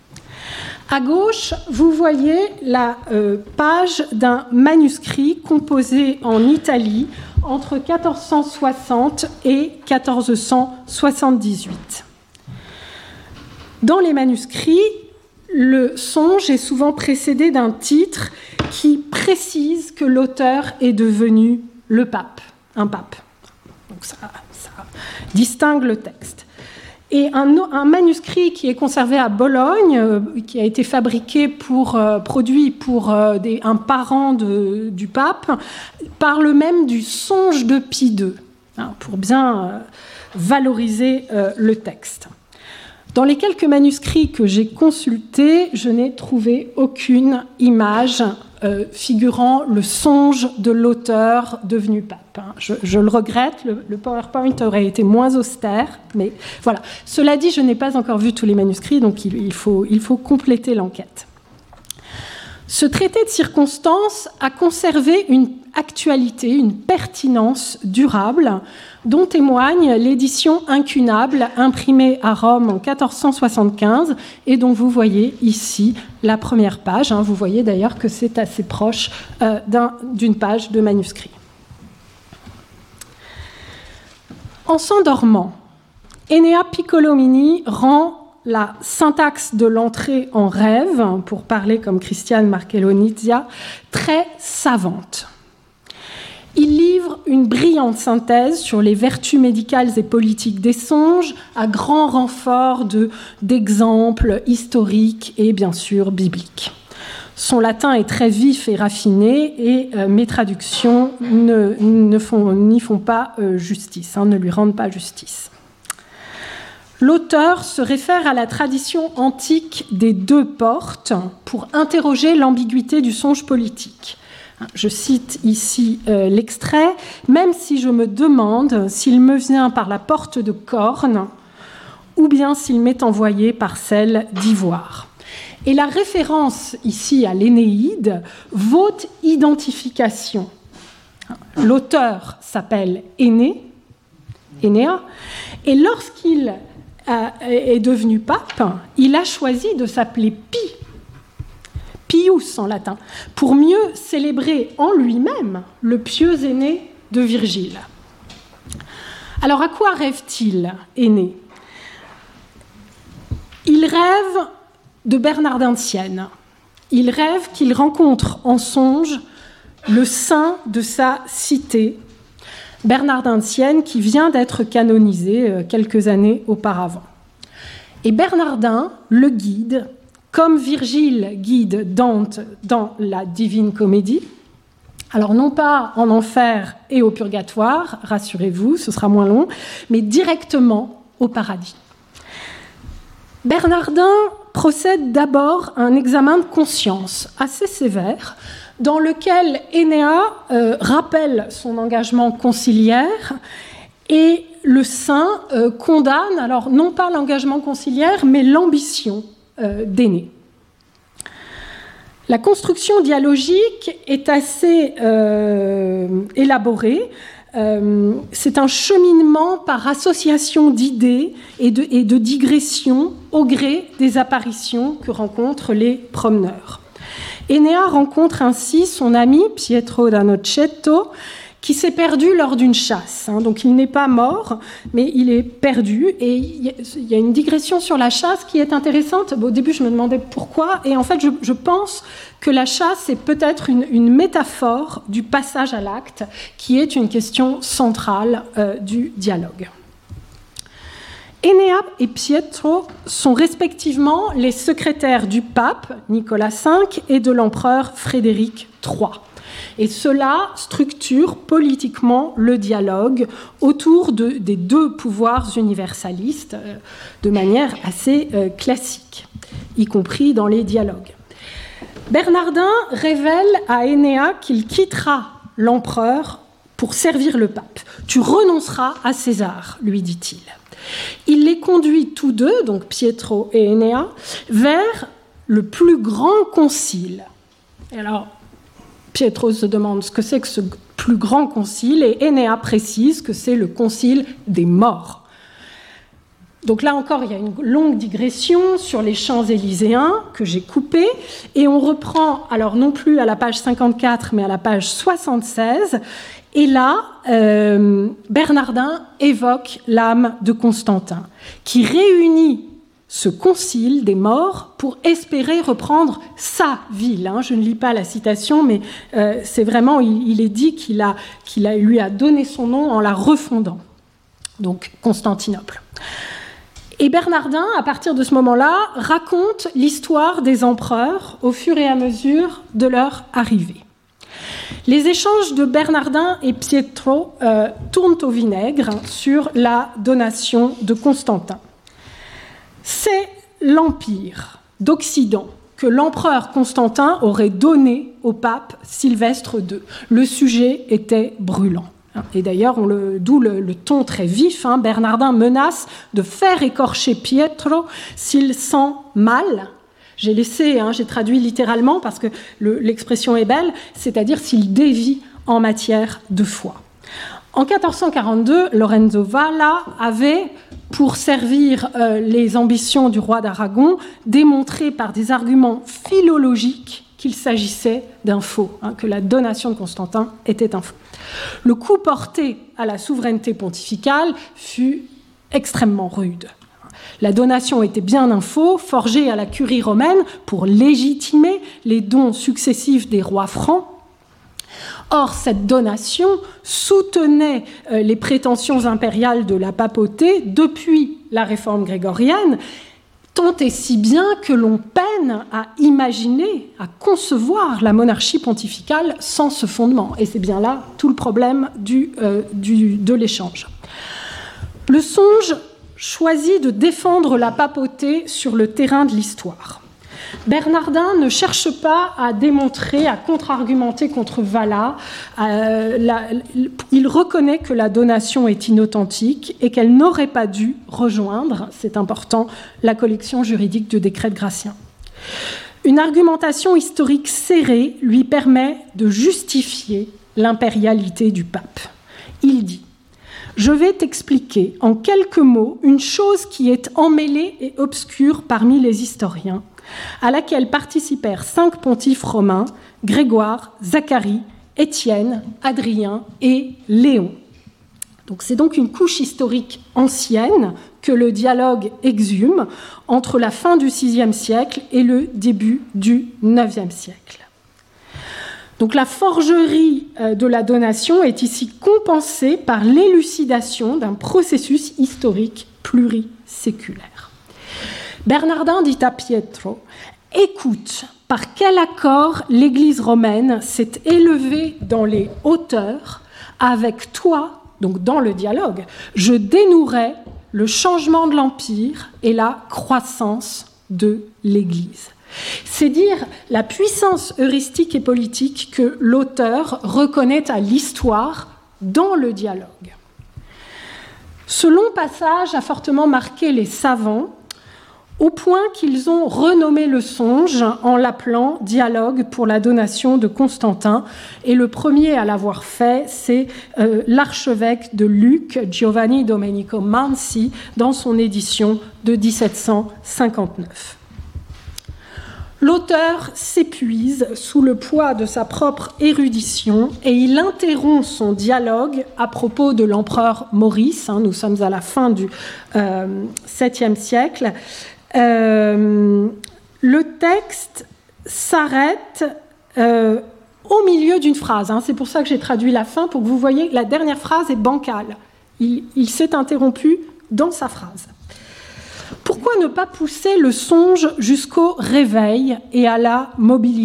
À gauche, vous voyez la page d'un manuscrit composé en Italie entre 1460 et 1478. Dans les manuscrits, le songe est souvent précédé d'un titre qui précise que l'auteur est devenu le pape, un pape. Donc ça distingue le texte. Et un manuscrit qui est conservé à Bologne, qui a été fabriqué produit pour un parent du pape, parle même du songe de Pie II, pour bien valoriser le texte. Dans les quelques manuscrits que j'ai consultés, je n'ai trouvé aucune image figurant le songe de l'auteur devenu pape. Je le regrette, le PowerPoint aurait été moins austère, mais voilà. Cela dit, je n'ai pas encore vu tous les manuscrits, donc il faut compléter l'enquête. Ce traité de circonstance a conservé une actualité, une pertinence durable, dont témoigne l'édition incunable imprimée à Rome en 1475 et dont vous voyez ici la première page. Vous voyez d'ailleurs que c'est assez proche d'une page de manuscrit. En s'endormant, Enea Piccolomini rend la syntaxe de l'entrée en rêve, pour parler comme Christiane Marchellonizia, très savante. Il livre une brillante synthèse sur les vertus médicales et politiques des songes, à grand renfort d'exemples historiques et bien sûr bibliques. Son latin est très vif et raffiné et mes traductions n'y font pas justice, ne lui rendent pas justice. L'auteur se réfère à la tradition antique des deux portes pour interroger l'ambiguïté du songe politique. Je cite ici l'extrait, « Même si je me demande s'il me vient par la porte de corne ou bien s'il m'est envoyé par celle d'ivoire. » Et la référence ici à l'Énéide vaut identification. L'auteur s'appelle Énéa, et lorsqu'il est devenu pape, il a choisi de s'appeler Pius en latin, pour mieux célébrer en lui-même le pieux aîné de Virgile. Alors à quoi rêve-t-il, Aîné ? Il rêve de Bernardin de Sienne. Il rêve qu'il rencontre en songe le saint de sa cité, Bernardin de Sienne, qui vient d'être canonisé quelques années auparavant. Et Bernardin le guide, comme Virgile guide Dante dans la Divine Comédie, alors non pas en enfer et au purgatoire, rassurez-vous, ce sera moins long, mais directement au paradis. Bernardin procède d'abord à un examen de conscience assez sévère, dans lequel Énéa rappelle son engagement conciliaire et le saint condamne, alors non pas l'engagement conciliaire, mais l'ambition d'Énée. La construction dialogique est assez élaborée. C'est un cheminement par association d'idées et de digressions au gré des apparitions que rencontrent les promeneurs. Énéa rencontre ainsi son ami Pietro da Noceto, qui s'est perdu lors d'une chasse. Donc il n'est pas mort, mais il est perdu. Et il y a une digression sur la chasse qui est intéressante. Au début, je me demandais pourquoi. Et en fait, je pense que la chasse est peut-être une métaphore du passage à l'acte, qui est une question centrale du dialogue. Énéa et Pietro sont respectivement les secrétaires du pape Nicolas V et de l'empereur Frédéric III. Et cela structure politiquement le dialogue autour des deux pouvoirs universalistes de manière assez classique, y compris dans les dialogues. Bernardin révèle à Énéa qu'il quittera l'empereur pour servir le pape. « Tu renonceras à César », lui dit-il. Il les conduit tous deux, donc Pietro et Énéa, vers le plus grand concile. Et alors, Pietro se demande ce que c'est que ce plus grand concile et Énéa précise que c'est le concile des morts. Donc là encore, il y a une longue digression sur les Champs-Élyséens que j'ai coupée et on reprend, alors non plus à la page 54 mais à la page 76. Et là, Bernardin évoque l'âme de Constantin, qui réunit ce concile des morts pour espérer reprendre sa ville. Je ne lis pas la citation, mais c'est vraiment, il est dit qu'il lui a donné son nom en la refondant. Donc Constantinople. Et Bernardin, à partir de ce moment-là, raconte l'histoire des empereurs au fur et à mesure de leur arrivée. Les échanges de Bernardin et Pietro tournent au vinaigre sur la donation de Constantin. C'est l'empire d'Occident que l'empereur Constantin aurait donné au pape Sylvestre II. Le sujet était brûlant. Et d'ailleurs, d'où le ton très vif, Bernardin menace de faire écorcher Pietro s'il sent mal. J'ai traduit littéralement parce que l'expression est belle, c'est-à-dire s'il dévie en matière de foi. En 1442, Lorenzo Valla avait, pour servir les ambitions du roi d'Aragon, démontré par des arguments philologiques qu'il s'agissait d'un faux, que la donation de Constantin était un faux. Le coup porté à la souveraineté pontificale fut extrêmement rude. La donation était bien un faux, forgé à la curie romaine pour légitimer les dons successifs des rois francs. Or, cette donation soutenait les prétentions impériales de la papauté depuis la réforme grégorienne, tant et si bien que l'on peine à imaginer, à concevoir la monarchie pontificale sans ce fondement. Et c'est bien là tout le problème de l'échange. Le Songe choisit de défendre la papauté sur le terrain de l'histoire. Bernardin ne cherche pas à démontrer, à contre-argumenter contre Valla. Il reconnaît que la donation est inauthentique et qu'elle n'aurait pas dû rejoindre, c'est important, la collection juridique de décrets de Gratien. Une argumentation historique serrée lui permet de justifier l'impérialité du pape. Il dit « Je vais t'expliquer en quelques mots une chose qui est emmêlée et obscure parmi les historiens, à laquelle participèrent 5 pontifes romains, Grégoire, Zacharie, Étienne, Adrien et Léon. » C'est donc une couche historique ancienne que le dialogue exhume entre la fin du VIe siècle et le début du IXe siècle. Donc la forgerie de la donation est ici compensée par l'élucidation d'un processus historique pluriséculaire. Bernardin dit à Pietro « Écoute, par quel accord l'Église romaine s'est élevée dans les hauteurs, avec toi, donc dans le dialogue, je dénouerai le changement de l'Empire et la croissance de l'Église. » C'est dire la puissance heuristique et politique que l'auteur reconnaît à l'histoire dans le dialogue. Ce long passage a fortement marqué les savants, au point qu'ils ont renommé le Songe en l'appelant « Dialogue pour la donation de Constantin ». Et le premier à l'avoir fait, c'est l'archevêque de Lucques, Giovanni Domenico Mansi, dans son édition de 1759. L'auteur s'épuise sous le poids de sa propre érudition et il interrompt son dialogue à propos de l'empereur Maurice. Nous sommes à la fin du 7e siècle. Le texte s'arrête au milieu d'une phrase. C'est pour ça que j'ai traduit la fin, pour que vous voyez, la dernière phrase est bancale. Il s'est interrompu dans sa phrase. Pourquoi ne pas pousser le songe jusqu'au réveil et à la mobilisation ?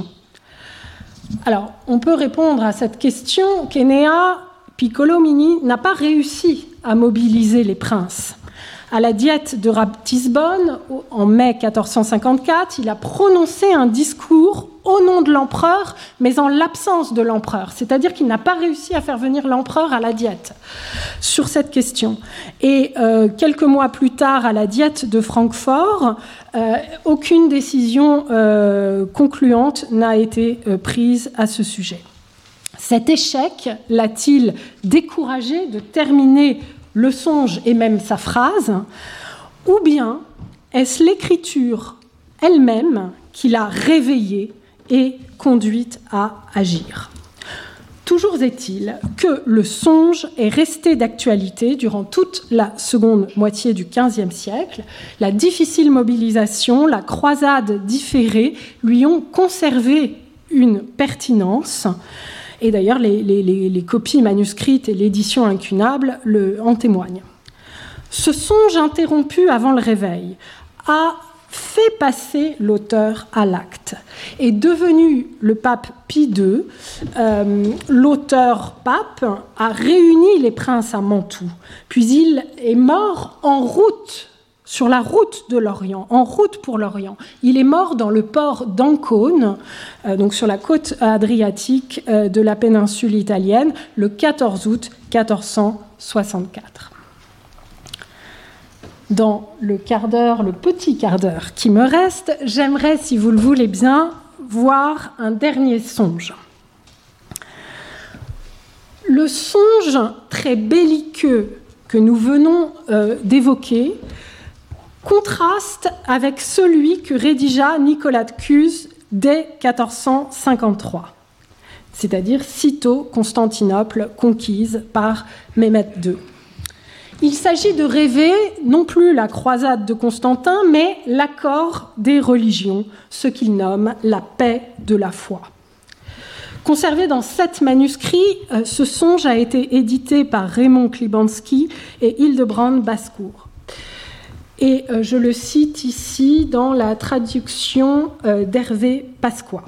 Alors, on peut répondre à cette question qu'Enea Piccolomini n'a pas réussi à mobiliser les princes. À la diète de Ratisbonne, en mai 1454, il a prononcé un discours au nom de l'empereur, mais en l'absence de l'empereur. C'est-à-dire qu'il n'a pas réussi à faire venir l'empereur à la diète sur cette question. Et quelques mois plus tard, à la diète de Francfort, aucune décision concluante n'a été prise à ce sujet. Cet échec l'a-t-il découragé de terminer le songe et même sa phrase, ou bien est-ce l'écriture elle-même qui l'a réveillée et conduite à agir ? Toujours est-il que le songe est resté d'actualité durant toute la seconde moitié du XVe siècle. La difficile mobilisation, la croisade différée lui ont conservé une pertinence. Et d'ailleurs, les copies manuscrites et l'édition incunable en témoignent. Ce songe interrompu avant le réveil a fait passer l'auteur à l'acte. Et devenu le pape Pie II, l'auteur pape a réuni les princes à Mantoue. Puis il est mort en route, sur la route de l'Orient, en route pour l'Orient. Il est mort dans le port d'Ancône, donc sur la côte adriatique de la péninsule italienne, le 14 août 1464. Dans le petit quart d'heure qui me reste, j'aimerais, si vous le voulez bien, voir un dernier songe. Le songe très belliqueux que nous venons d'évoquer contraste avec celui que rédigea Nicolas de Cuse dès 1453, c'est-à-dire sitôt Constantinople conquise par Mehmed II. Il s'agit de rêver non plus la croisade de Constantin, mais l'accord des religions, ce qu'il nomme la paix de la foi. Conservé dans 7 manuscrits, ce songe a été édité par Raymond Klibanski et Hildebrand Bascourt. Et je le cite ici dans la traduction d'Hervé Pasqua.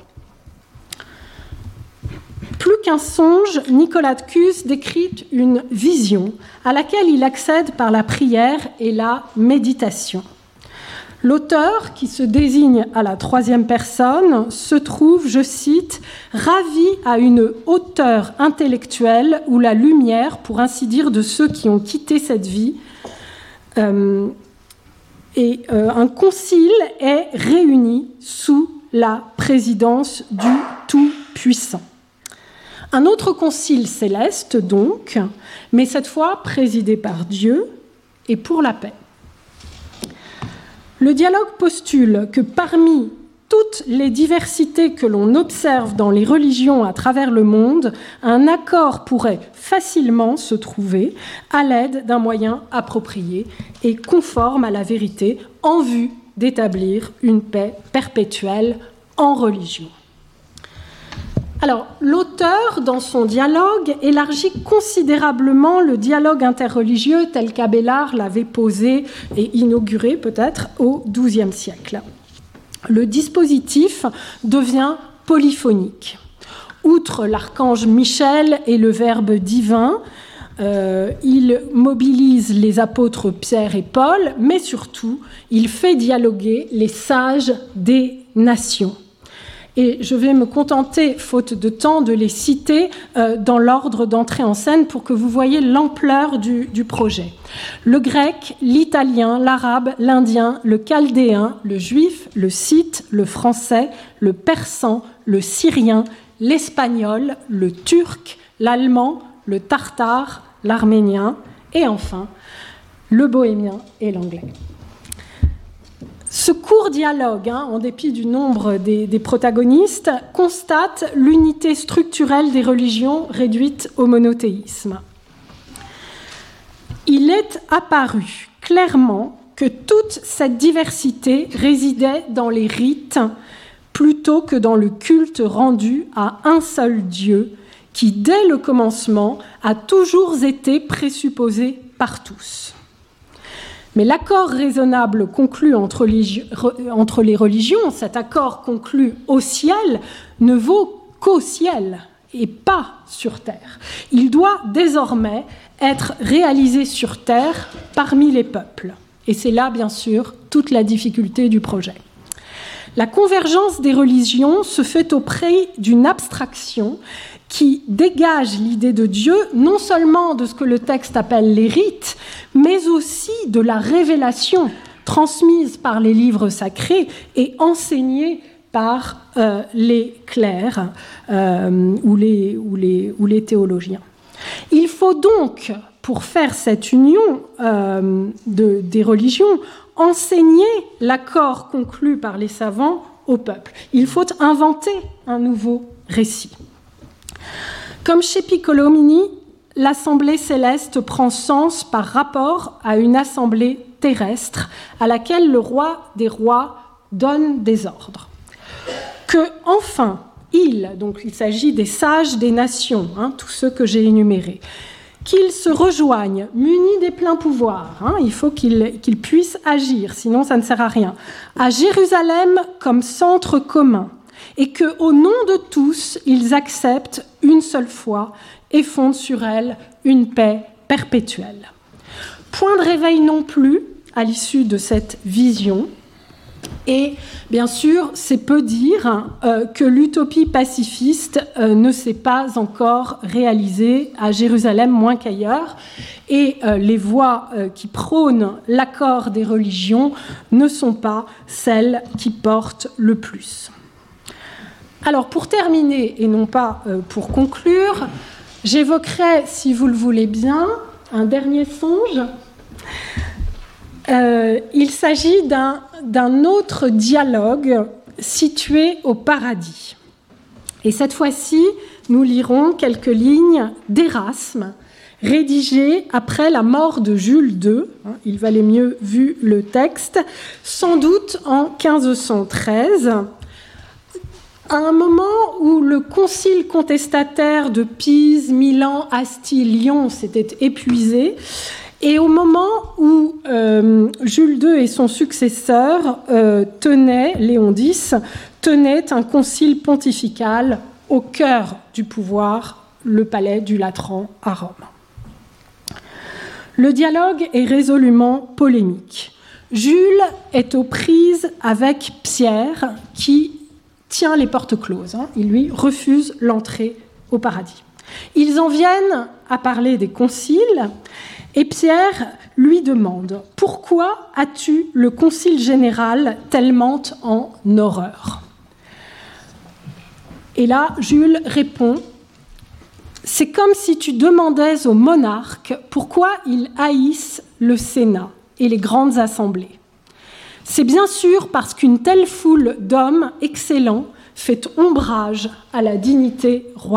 Plus qu'un songe, Nicolas de Cuse décrit une vision à laquelle il accède par la prière et la méditation. L'auteur, qui se désigne à la 3e personne, se trouve, je cite, « ravi à une hauteur intellectuelle où la lumière, pour ainsi dire, de ceux qui ont quitté cette vie, un concile est réuni sous la présidence du Tout-Puissant. » Un autre concile céleste, donc, mais cette fois présidé par Dieu et pour la paix. Le dialogue postule que parmi toutes les diversités que l'on observe dans les religions à travers le monde, un accord pourrait facilement se trouver à l'aide d'un moyen approprié et conforme à la vérité en vue d'établir une paix perpétuelle en religion. Alors, l'auteur, dans son dialogue, élargit considérablement le dialogue interreligieux tel qu'Abélard l'avait posé et inauguré peut-être au XIIe siècle. Le dispositif devient polyphonique. Outre l'archange Michel et le Verbe divin, il mobilise les apôtres Pierre et Paul, mais surtout, il fait dialoguer les sages des nations. Et je vais me contenter, faute de temps, de les citer dans l'ordre d'entrée en scène pour que vous voyez l'ampleur du projet. Le grec, l'italien, l'arabe, l'indien, le chaldéen, le juif, le scythe, le français, le persan, le syrien, l'espagnol, le turc, l'allemand, le tartare, l'arménien et enfin le bohémien et l'anglais. Ce court dialogue, en dépit du nombre des protagonistes, constate l'unité structurelle des religions réduites au monothéisme. Il est apparu clairement que toute cette diversité résidait dans les rites plutôt que dans le culte rendu à un seul Dieu qui, dès le commencement, a toujours été présupposé par tous. Mais l'accord raisonnable conclu entre les religions, cet accord conclu au ciel, ne vaut qu'au ciel et pas sur terre. Il doit désormais être réalisé sur terre parmi les peuples. Et c'est là, bien sûr, toute la difficulté du projet. La convergence des religions se fait au prix d'une abstraction qui dégage l'idée de Dieu, non seulement de ce que le texte appelle les rites, mais aussi de la révélation transmise par les livres sacrés et enseignée par les clercs ou les théologiens. Il faut donc, pour faire cette union des religions, enseigner l'accord conclu par les savants au peuple. Il faut inventer un nouveau récit. Comme chez Piccolomini, l'assemblée céleste prend sens par rapport à une assemblée terrestre à laquelle le roi des rois donne des ordres. Que enfin, donc il s'agit des sages des nations, tous ceux que j'ai énumérés, qu'ils se rejoignent, munis des pleins pouvoirs, il faut qu'ils puissent agir, sinon ça ne sert à rien, à Jérusalem comme centre commun, et qu'au nom de tous, ils acceptent une seule foi et fondent sur elle une paix perpétuelle. Point de réveil non plus à l'issue de cette vision. Et bien sûr, c'est peu dire que l'utopie pacifiste ne s'est pas encore réalisée à Jérusalem moins qu'ailleurs. Et les voix qui prônent l'accord des religions ne sont pas celles qui portent le plus. Alors, pour terminer, et non pas pour conclure, j'évoquerai, si vous le voulez bien, un dernier songe. Il s'agit d'un autre dialogue situé au paradis. Et cette fois-ci, nous lirons quelques lignes d'Érasme, rédigées après la mort de Jules II. Il valait mieux vu le texte, sans doute en 1513, à un moment où le concile contestataire de Pise, Milan, Asti, Lyon s'était épuisé, et au moment où Jules II et son successeur Léon X, tenaient un concile pontifical au cœur du pouvoir, le palais du Latran à Rome. Le dialogue est résolument polémique. Jules est aux prises avec Pierre, qui tient les portes closes. Il lui refuse l'entrée au paradis. Ils en viennent à parler des conciles, et Pierre lui demande « Pourquoi as-tu le concile général tellement en horreur ?» Et là, Jules répond « C'est comme si tu demandais aux monarques pourquoi ils haïssent le Sénat et les grandes assemblées. C'est bien sûr parce qu'une telle foule d'hommes excellents fait ombrage à la dignité royale. »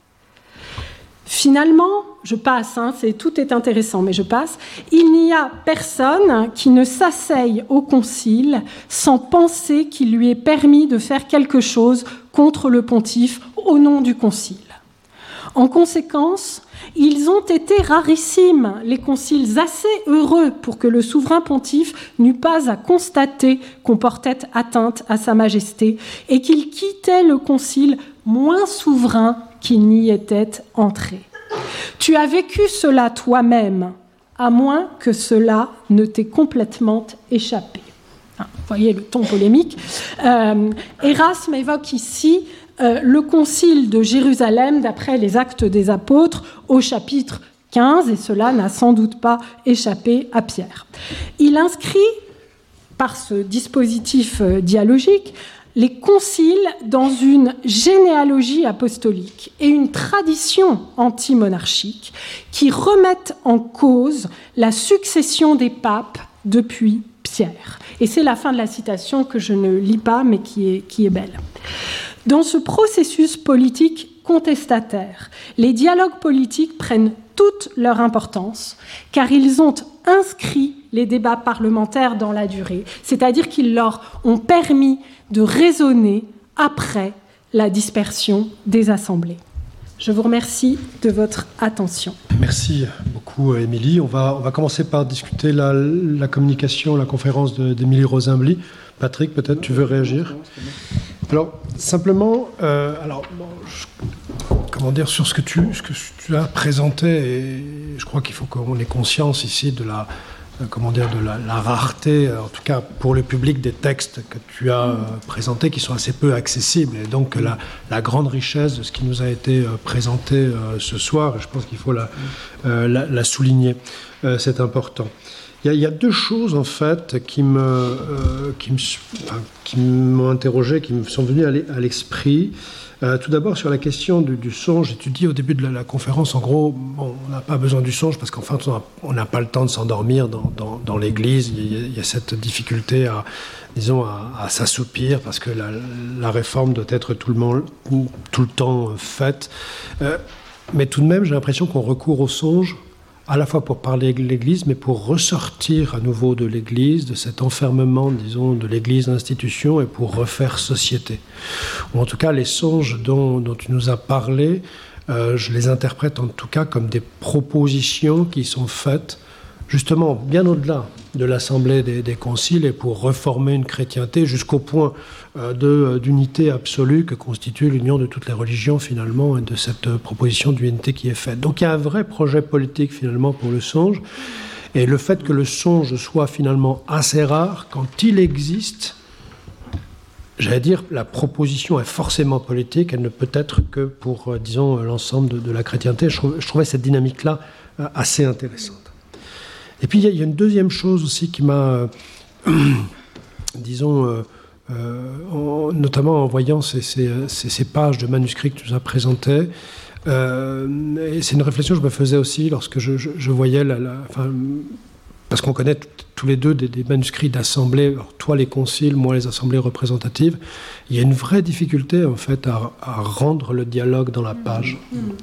Finalement, je passe, tout est intéressant, mais je passe. Il n'y a personne qui ne s'asseye au concile sans penser qu'il lui est permis de faire quelque chose contre le pontife au nom du concile. En conséquence, ils ont été rarissimes, les conciles assez heureux pour que le souverain pontife n'eût pas à constater qu'on portait atteinte à sa majesté et qu'il quittait le concile moins souverain qu'il n'y était entré. Tu as vécu cela toi-même, à moins que cela ne t'ait complètement échappé. Vous voyez le ton polémique. Érasme évoque ici le concile de Jérusalem d'après les Actes des Apôtres au chapitre 15, et cela n'a sans doute pas échappé à Pierre. Il inscrit, par ce dispositif dialogique, les conciles dans une généalogie apostolique et une tradition anti-monarchique qui remettent en cause la succession des papes depuis Pierre. Et c'est la fin de la citation que je ne lis pas, mais qui est belle. Dans ce processus politique contestataire, les dialogues politiques prennent toute leur importance, car ils ont inscrit les débats parlementaires dans la durée, c'est-à-dire qu'ils leur ont permis de raisonner après la dispersion des assemblées. Je vous remercie de votre attention. Merci beaucoup, Émilie. On va commencer par discuter la communication, la conférence d'Émilie Rozimbly. Patrick, peut-être tu veux réagir ? Alors, simplement, sur ce que tu as présenté, et je crois qu'il faut qu'on ait conscience ici de la rareté, en tout cas pour le public, des textes que tu as présentés, qui sont assez peu accessibles, et donc la grande richesse de ce qui nous a été présenté ce soir, et je pense qu'il faut la souligner, c'est important. Il y a deux choses, en fait, qui m'ont interrogé, qui me sont venues à l'esprit. Tout d'abord, sur la question du songe, tu dis au début de la conférence, en gros, bon, on n'a pas besoin du songe parce qu'en fait, on n'a pas le temps de s'endormir dans l'Église. Il y a cette difficulté à s'assoupir parce que la réforme doit être tout le temps faite. Mais tout de même, j'ai l'impression qu'on recourt au songe à la fois pour parler de l'Église, mais pour ressortir à nouveau de l'Église, de cet enfermement, disons, de l'Église institution, et pour refaire société. Ou en tout cas, les songes dont tu nous as parlé, je les interprète en tout cas comme des propositions qui sont faites justement bien au-delà de l'Assemblée des conciles et pour reformer une chrétienté jusqu'au point d'unité absolue que constitue l'union de toutes les religions finalement et de cette proposition d'unité qui est faite. Donc il y a un vrai projet politique finalement pour le songe et le fait que le songe soit finalement assez rare, quand il existe, j'allais dire, la proposition est forcément politique, elle ne peut être que pour, disons, l'ensemble de la chrétienté. Je trouvais cette dynamique-là assez intéressante. Et puis, il y a une deuxième chose aussi qui m'a, disons, notamment en voyant ces pages de manuscrits que tu nous as présentées, et c'est une réflexion que je me faisais aussi lorsque je voyais, parce qu'on connaît tous les deux des manuscrits d'assemblées, toi les conciles, moi les assemblées représentatives, il y a une vraie difficulté en fait à rendre le dialogue dans la page.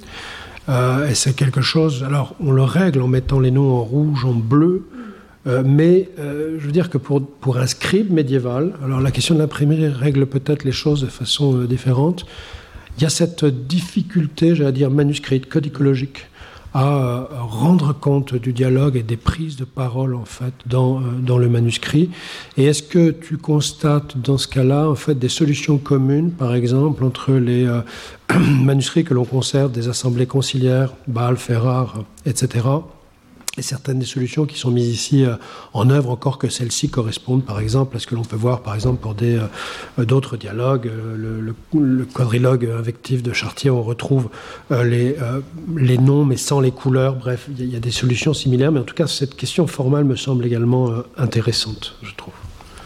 Et c'est quelque chose, alors on le règle en mettant les noms en rouge, en bleu, mais je veux dire que pour un scribe médiéval, alors la question de l'imprimerie règle peut-être les choses de façon différente, il y a cette difficulté, j'allais dire manuscrite, codicologique, à rendre compte du dialogue et des prises de parole en fait dans le manuscrit. Et est-ce que tu constates dans ce cas-là en fait des solutions communes, par exemple entre les manuscrits que l'on conserve des assemblées conciliaires, Bâle, Ferrare, etc., et certaines des solutions qui sont mises ici en œuvre, encore que celles-ci correspondent, par exemple, à ce que l'on peut voir, par exemple, pour d'autres dialogues. Le quadrilogue invectif de Chartier, on retrouve les noms, mais sans les couleurs. Bref, il y a des solutions similaires, mais en tout cas, cette question formale me semble également intéressante, je trouve.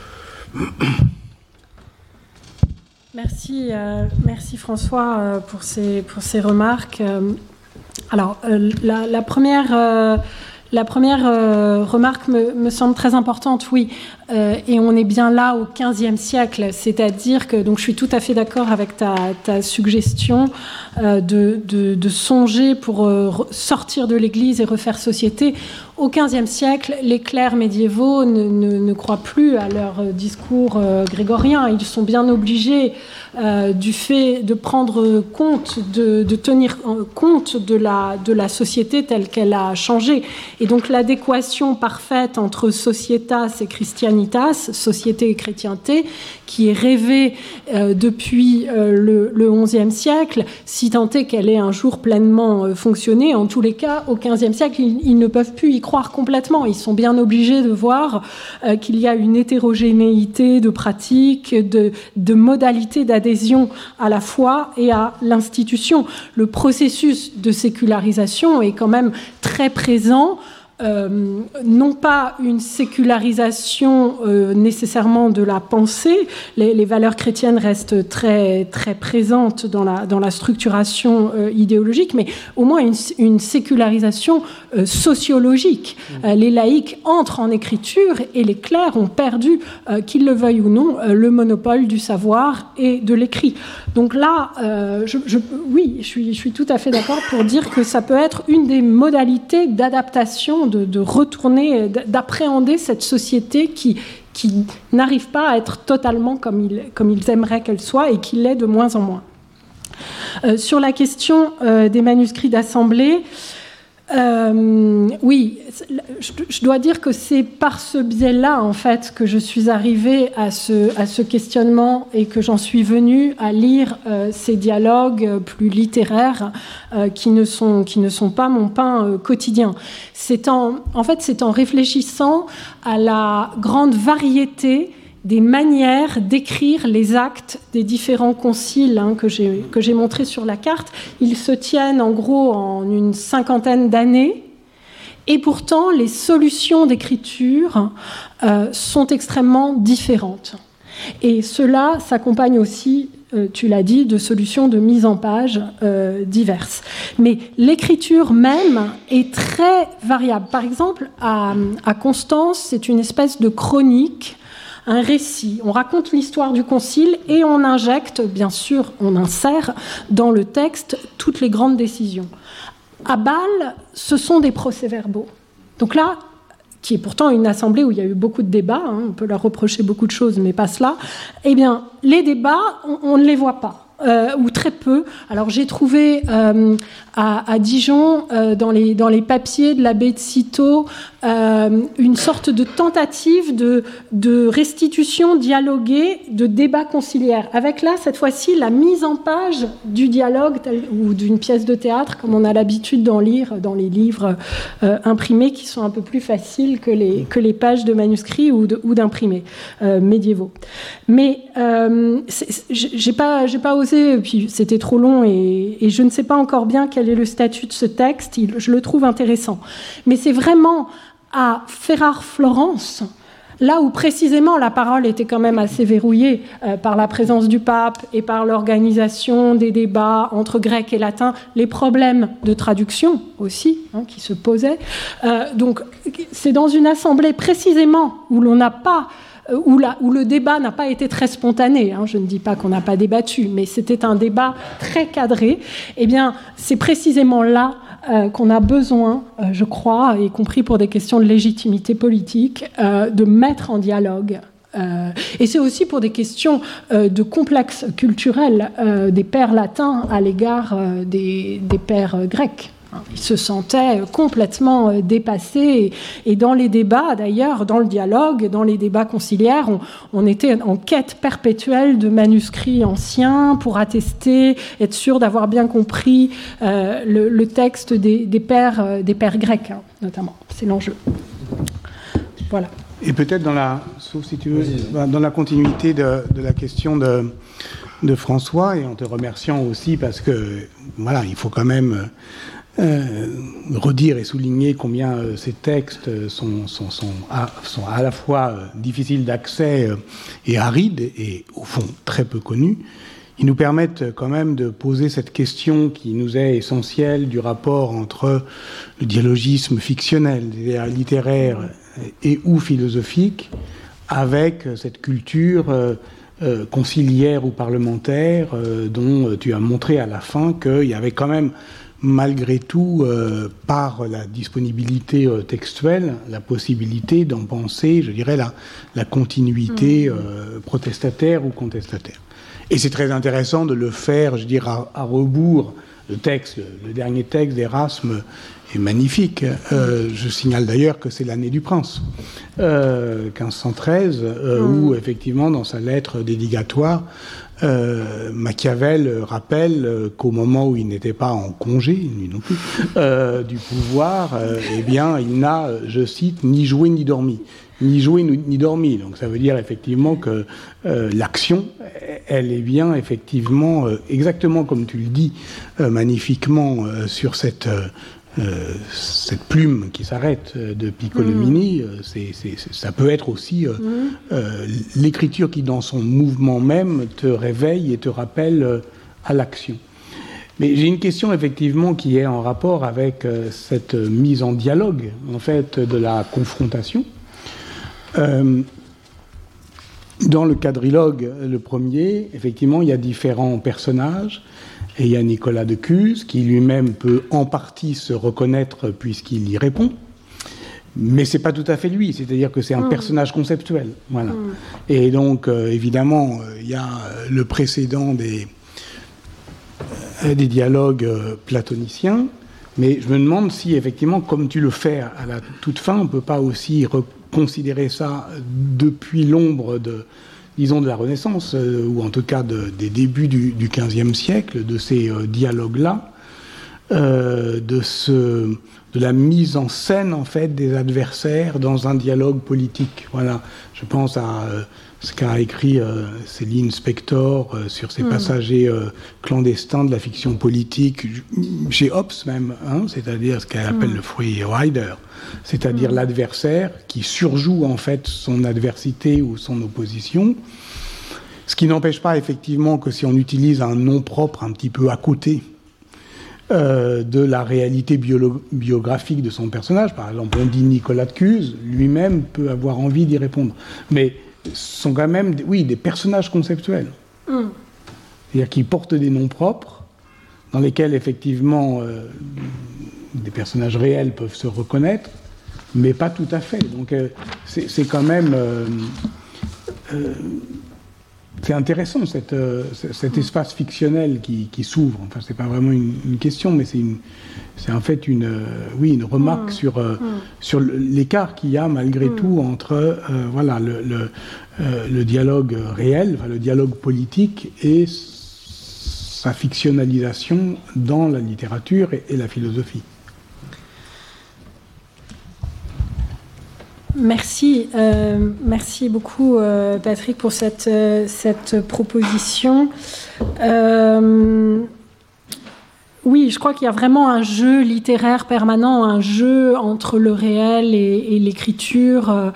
Merci François pour ces remarques. Alors, la première remarque me semble très importante, oui, et on est bien là au XVe siècle, c'est-à-dire que, donc je suis tout à fait d'accord avec ta suggestion de songer pour sortir de l'Église et refaire société. Au XVe siècle, les clercs médiévaux ne croient plus à leur discours grégorien. Ils sont bien obligés du fait de prendre compte, de tenir compte de la société telle qu'elle a changé. Et donc l'adéquation parfaite entre societas et christianitas, société et chrétienté, qui est rêvée depuis le XIe siècle, si tant est qu'elle ait un jour pleinement fonctionné. En tous les cas, au XVe siècle, ils ne peuvent plus y croire complètement. Ils sont bien obligés de voir qu'il y a une hétérogénéité de pratiques, de modalités d'adhésion à la foi et à l'institution. Le processus de sécularisation est quand même très présent. Non pas une sécularisation nécessairement de la pensée, les valeurs chrétiennes restent très, très présentes dans la structuration idéologique, mais au moins une sécularisation sociologique. Les laïcs entrent en écriture et les clercs ont perdu, qu'ils le veuillent ou non, le monopole du savoir et de l'écrit. Donc là, oui, je suis tout à fait d'accord pour dire que ça peut être une des modalités d'adaptation, de retourner, d'appréhender cette société qui n'arrive pas à être totalement comme ils aimeraient qu'elle soit et qui l'est de moins en moins. Sur la question des manuscrits d'assemblée, oui, je dois dire que c'est par ce biais-là, en fait, que je suis arrivée à ce questionnement et que j'en suis venue à lire ces dialogues plus littéraires qui ne sont pas mon pain quotidien. C'est en réfléchissant à la grande variété des manières d'écrire les actes des différents conciles que j'ai montrés sur la carte. Ils se tiennent en gros en une 50aine d'années Et pourtant, les solutions d'écriture sont extrêmement différentes. Et cela s'accompagne aussi, tu l'as dit, de solutions de mise en page diverses. Mais l'écriture même est très variable. Par exemple, à Constance, c'est une espèce de chronique, un récit. On raconte l'histoire du concile et on injecte, bien sûr, on insère dans le texte toutes les grandes décisions. À Bâle, ce sont des procès-verbaux. Donc là, qui est pourtant une assemblée où il y a eu beaucoup de débats, on peut leur reprocher beaucoup de choses, mais pas cela, eh bien, les débats, on ne les voit pas. Ou très peu. Alors j'ai trouvé à Dijon, dans les papiers de l'abbé de Cîteaux, une sorte de tentative de restitution dialoguée de débat conciliaire, avec là, cette fois-ci, la mise en page du dialogue ou d'une pièce de théâtre, comme on a l'habitude d'en lire dans les livres imprimés, qui sont un peu plus faciles que les pages de manuscrits ou d'imprimés médiévaux. Mais j'ai pas osé, puis c'était trop long et je ne sais pas encore bien quel est le statut de ce texte, je le trouve intéressant. Mais c'est vraiment à Ferrare-Florence, là où précisément la parole était quand même assez verrouillée par la présence du pape et par l'organisation des débats entre grec et latin, les problèmes de traduction aussi qui se posaient. Donc c'est dans une assemblée précisément où l'on n'a pas où le débat n'a pas été très spontané, je ne dis pas qu'on n'a pas débattu, mais c'était un débat très cadré, eh bien, c'est précisément là qu'on a besoin, je crois, y compris pour des questions de légitimité politique, de mettre en dialogue. Et c'est aussi pour des questions de complexe culturel des pères latins à l'égard des pères grecs. Ils se sentaient complètement dépassés. Et dans les débats, d'ailleurs, dans le dialogue, dans les débats conciliaires, on était en quête perpétuelle de manuscrits anciens pour attester, être sûr d'avoir bien compris le texte des pères grecs, notamment. C'est l'enjeu. Voilà. Et peut-être sauf si tu veux, dans la continuité de la question de François, et en te remerciant aussi parce que, voilà, il faut quand même redire et souligner combien ces textes sont à la fois difficiles d'accès et arides et au fond très peu connus. Ils nous permettent quand même de poser cette question qui nous est essentielle du rapport entre le dialogisme fictionnel, littéraire et ou philosophique avec cette culture conciliaire ou parlementaire dont tu as montré à la fin qu'il y avait quand même malgré tout, par la disponibilité textuelle, la possibilité d'en penser, je dirais, la continuité protestataire ou contestataire. Et c'est très intéressant de le faire, je dirais, à rebours. Le dernier texte d'Erasme est magnifique. Je signale d'ailleurs que c'est l'année du Prince, 1513, où, effectivement, dans sa lettre dédicatoire, Machiavel rappelle qu'au moment où il n'était pas en congé, lui non plus, du pouvoir, eh bien, il n'a, je cite, ni joué ni dormi. Ni joué ni dormi. Donc ça veut dire effectivement que l'action, elle est bien effectivement, exactement comme tu le dis magnifiquement sur cette plume qui s'arrête de Piccolomini, ça peut être aussi l'écriture qui, dans son mouvement même, te réveille et te rappelle à l'action. Mais j'ai une question, effectivement, qui est en rapport avec cette mise en dialogue, en fait, de la confrontation. Dans le quadrilogue, le premier, effectivement, il y a différents personnages. Et il y a Nicolas de Cuse, qui lui-même peut en partie se reconnaître puisqu'il y répond. Mais c'est pas tout à fait lui, c'est-à-dire que c'est un personnage conceptuel. Voilà. Et donc, évidemment, il y a le précédent des dialogues platoniciens. Mais je me demande si, effectivement, comme tu le fais à la toute fin, on ne peut pas aussi considérer ça depuis l'ombre disons de la Renaissance, ou en tout cas des débuts du XVe siècle, de ces dialogues-là, de la mise en scène en fait des adversaires dans un dialogue politique. Voilà, je pense à ce qu'a écrit Céline Spector sur ces passagers clandestins de la fiction politique, chez Hobbes même, hein, c'est-à-dire ce qu'elle appelle le free rider, c'est-à-dire l'adversaire qui surjoue en fait son adversité ou son opposition. Ce qui n'empêche pas effectivement que si on utilise un nom propre un petit peu à côté de la réalité biographique de son personnage, par exemple on dit Nicolas de Cuse, lui-même peut avoir envie d'y répondre. Mais ce sont quand même des personnages conceptuels. C'est-à-dire qu'ils portent des noms propres dans lesquels effectivement des personnages réels peuvent se reconnaître, mais pas tout à fait. Donc c'est quand même... c'est intéressant cet espace fictionnel qui s'ouvre. Enfin, c'est pas vraiment une question, mais c'est en fait une remarque sur l'écart qu'il y a malgré tout entre voilà le dialogue réel, enfin, le dialogue politique et sa fictionnalisation dans la littérature et la philosophie. Merci, merci beaucoup Patrick pour cette proposition. Oui, je crois qu'il y a vraiment un jeu littéraire permanent, un jeu entre le réel et l'écriture.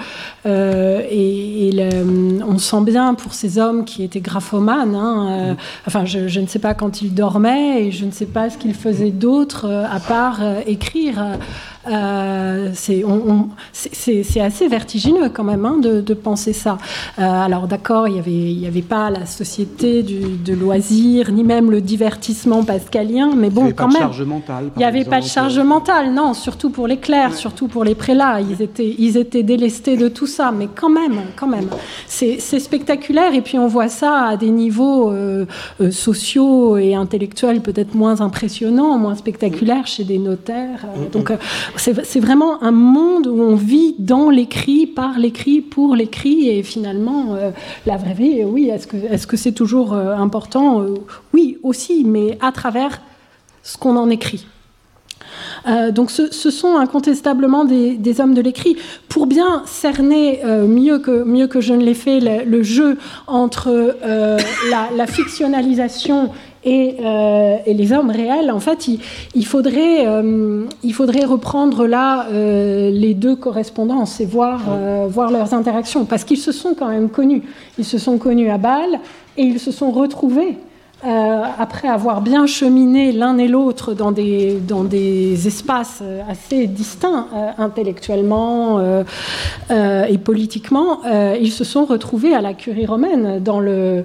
On sent bien pour ces hommes qui étaient graphomanes. Hein, enfin, je ne sais pas quand ils dormaient et je ne sais pas ce qu'ils faisaient d'autre à part écrire. C'est assez vertigineux quand même hein, de penser ça. Alors d'accord, il y avait pas la société de loisirs, ni même le divertissement pascalien, mais bon, quand même. Il n'y avait pas de charge mentale, non, surtout pour les clercs, surtout pour les prélats. Ils étaient délestés de tout ça, mais quand même. C'est spectaculaire, et puis on voit ça à des niveaux sociaux et intellectuels peut-être moins impressionnants, moins spectaculaires chez des notaires. Donc c'est vraiment un monde où on vit dans l'écrit, par l'écrit, pour l'écrit, et finalement, la vraie vie, oui, est-ce que c'est toujours important oui, aussi, mais à travers ce qu'on en écrit. Donc ce sont incontestablement des hommes de l'écrit. Pour bien cerner mieux que je ne l'ai fait le jeu entre la fictionnalisation et les hommes réels, en fait, il faudrait reprendre là les deux correspondances et voir leurs interactions, parce qu'ils se sont quand même connus. Ils se sont connus à Bâle et ils se sont retrouvés après avoir bien cheminé l'un et l'autre dans des espaces assez distincts intellectuellement et politiquement. Ils se sont retrouvés à la Curie romaine dans le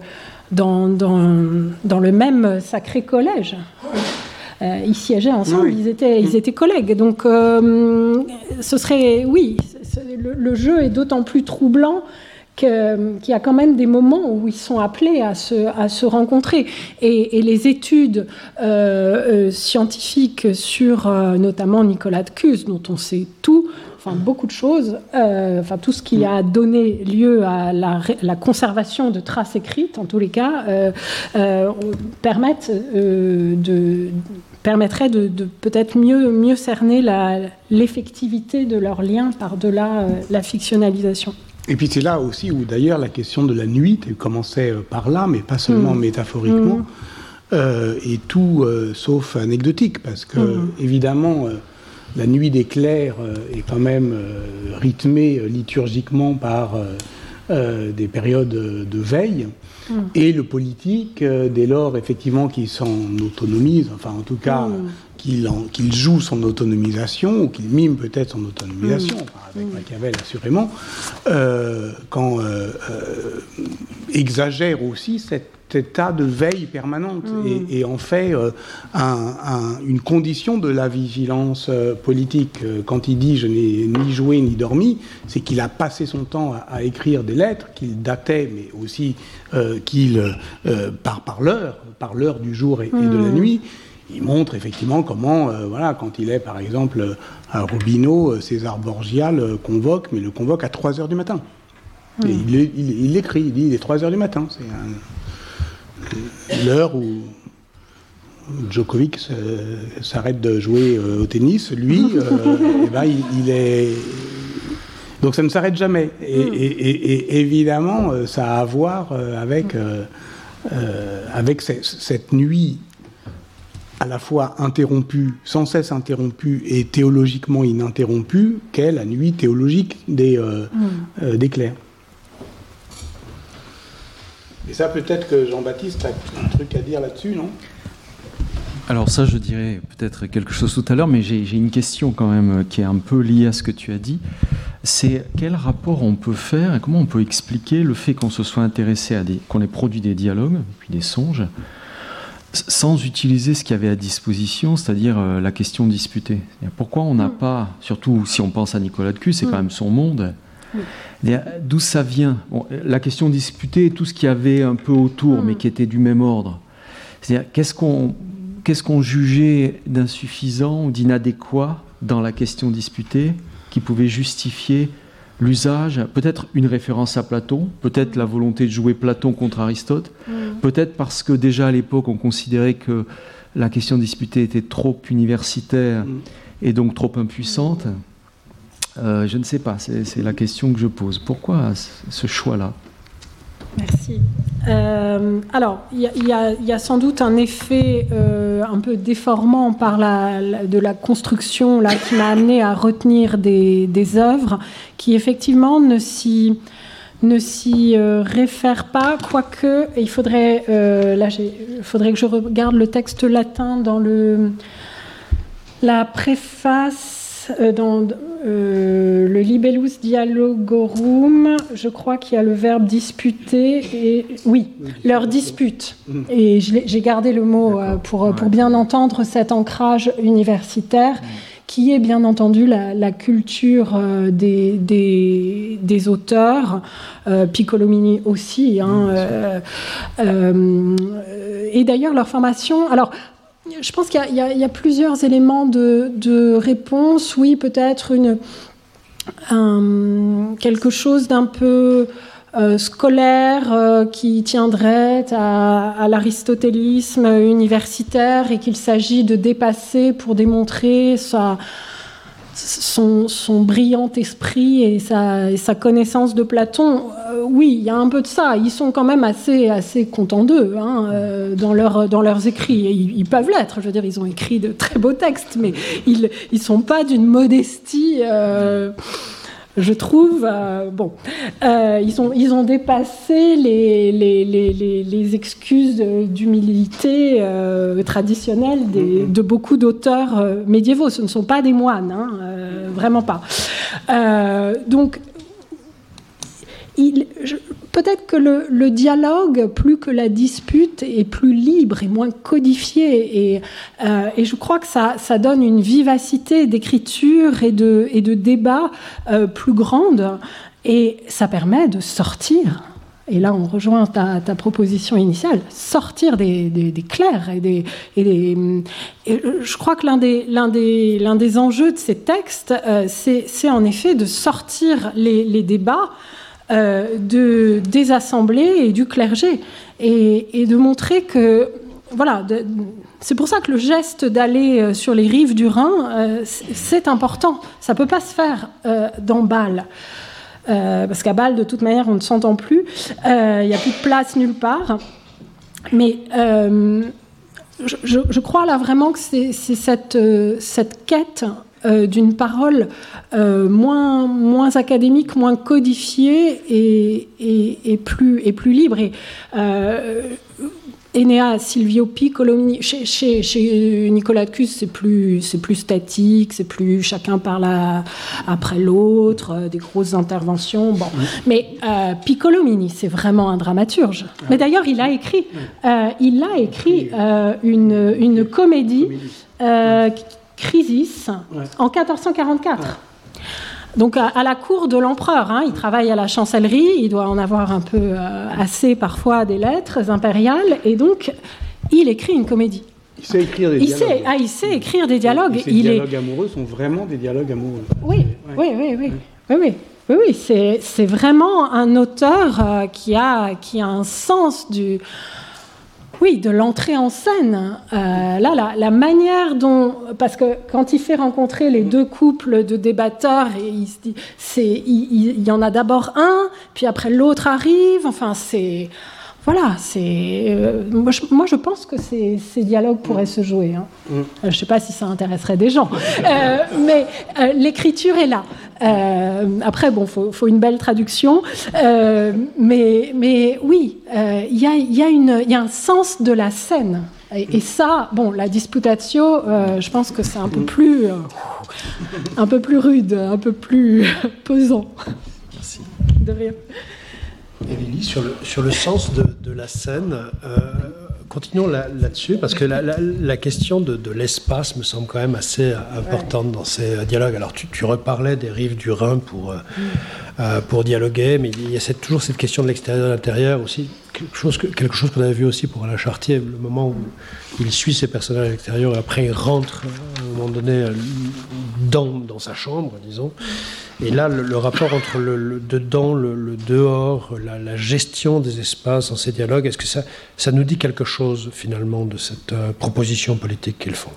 même sacré collège. Ils siégeaient ensemble, oui. Ils étaient collègues. Donc, ce serait... Oui, le jeu est d'autant plus troublant qu'il y a quand même des moments où ils sont appelés à se rencontrer. Et les études scientifiques sur notamment Nicolas de Cuse, dont on sait tout, enfin beaucoup de choses, tout ce qui a donné lieu à la conservation de traces écrites, en tous les cas, permettrait de peut-être mieux cerner l'effectivité de leur lien par-delà la fictionnalisation. Et puis c'est là aussi où d'ailleurs la question de la nuit commençait par là, mais pas seulement métaphoriquement, et tout sauf anecdotique, parce que évidemment la nuit des clercs est quand même rythmée liturgiquement par des périodes de veille, et le politique, dès lors effectivement qu'il s'en autonomise, enfin en tout cas qu'il joue son autonomisation, ou qu'il mime peut-être son autonomisation, avec Machiavel assurément, exagère aussi cet état de veille permanente et en fait une condition de la vigilance politique. Quand il dit « je n'ai ni joué ni dormi », c'est qu'il a passé son temps à écrire des lettres qu'il datait, mais aussi par l'heure du jour et de la nuit. Il montre effectivement comment, quand il est par exemple à Robineau, César Borgia le convoque, mais le convoque à 3h du matin. Et il l'écrit, il dit il est 3h du matin. C'est l'heure où Djokovic s'arrête de jouer au tennis, lui, il est... Donc ça ne s'arrête jamais. Et évidemment, ça a à voir avec cette nuit à la fois interrompue, sans cesse interrompue et théologiquement ininterrompue, qu'est la nuit théologique des clercs. Et ça, peut-être que Jean-Baptiste a un truc à dire là-dessus, non ? Alors ça, je dirais peut-être quelque chose tout à l'heure, mais j'ai une question quand même qui est un peu liée à ce que tu as dit. C'est quel rapport on peut faire et comment on peut expliquer le fait qu'on se soit intéressé qu'on ait produit des dialogues, puis des songes, sans utiliser ce qu'il y avait à disposition, c'est-à-dire la question disputée. Pourquoi on n'a pas, surtout si on pense à Nicolas de Cusse, c'est quand même son monde, d'où ça vient ? La question disputée, tout ce qu'il y avait un peu autour, mais qui était du même ordre. C'est-à-dire, qu'est-ce qu'on jugeait d'insuffisant ou d'inadéquat dans la question disputée qui pouvait justifier l'usage, peut-être une référence à Platon, peut-être la volonté de jouer Platon contre Aristote, peut-être parce que déjà à l'époque on considérait que la question disputée était trop universitaire et donc trop impuissante. Je ne sais pas, c'est la question que je pose. Pourquoi ce choix-là ? Merci. Alors, il y a sans doute un effet un peu déformant de la construction là, qui m'a amené à retenir des œuvres qui effectivement ne s'y réfèrent pas, quoique il faudrait que je regarde le texte latin dans la préface. Dans le Libellus Dialogorum, je crois qu'il y a le verbe disputer, et oui, leur dispute. Et j'ai gardé le mot pour bien entendre cet ancrage universitaire, qui est bien entendu la culture des auteurs, Piccolomini aussi, et d'ailleurs leur formation. Alors, je pense qu'il y a plusieurs éléments de réponse. Oui, peut-être quelque chose d'un peu scolaire qui tiendrait à l'aristotélisme universitaire et qu'il s'agit de dépasser pour démontrer son brillant esprit et sa connaissance de Platon. Oui, il y a un peu de ça. Ils sont quand même assez contents d'eux dans leurs écrits. Ils peuvent l'être. Je veux dire, ils ont écrit de très beaux textes, mais ils sont pas d'une modestie... je trouve, ils ont dépassé les excuses d'humilité traditionnelles de beaucoup d'auteurs médiévaux. Ce ne sont pas des moines, vraiment pas. Donc, peut-être que le dialogue, plus que la dispute, est plus libre et moins codifié. Et je crois que ça donne une vivacité d'écriture et de débat plus grande. Et ça permet de sortir. Et là, on rejoint ta proposition initiale, sortir des clercs et je crois que l'un des enjeux de ces textes, c'est en effet de sortir les débats des assemblées et du clergé et de montrer que voilà, c'est pour ça que le geste d'aller sur les rives du Rhin, c'est important. Ça ne peut pas se faire dans Bâle. Parce qu'à Bâle, de toute manière, on ne s'entend plus. Il n'y a plus de place nulle part. Mais je crois là vraiment que c'est cette quête d'une parole moins académique, moins codifiée et plus libre. Et Enea Silvio Piccolomini, chez Nicolas de Cusse, c'est plus statique, c'est plus chacun parle après l'autre, des grosses interventions. Bon. Mais Piccolomini, c'est vraiment un dramaturge. Mais d'ailleurs, il a écrit une comédie, Crisis, en 1444. Donc à la cour de l'empereur, il travaille à la chancellerie, il doit en avoir un peu assez parfois des lettres impériales, et donc il écrit une comédie. Il sait écrire des dialogues. Il sait écrire des dialogues. Et ces dialogues amoureux sont vraiment des dialogues amoureux. Oui, c'est vraiment un auteur qui a un sens Oui, de l'entrée en scène. Là, la manière dont... Parce que quand il fait rencontrer les deux couples de débatteurs, et il se dit, il y en a d'abord un, puis après l'autre arrive. Enfin, c'est... Voilà, c'est... moi, je pense que ces dialogues pourraient se jouer. Hein. Je ne sais pas si ça intéresserait des gens. Mais l'écriture est là. Après, bon, faut une belle traduction. Mais oui, il y a un sens de la scène. Et ça, bon, la disputatio, je pense que c'est un peu plus rude, un peu plus pesant. Merci. De rien. Émilie, sur le sens de la scène, continuons là-dessus, parce que la question de l'espace me semble quand même assez importante dans ces dialogues. Alors, tu reparlais des rives du Rhin pour dialoguer, mais il y a toujours cette question de l'extérieur et de l'intérieur aussi, quelque chose qu'on avait vu aussi pour Alain Chartier, le moment où il suit ses personnages à l'extérieur et après il rentre à un moment donné dans sa chambre, disons. Et là, le rapport entre le dedans, le dehors, la gestion des espaces dans ces dialogues, est-ce que ça nous dit quelque chose, finalement, de cette proposition politique qu'ils font ?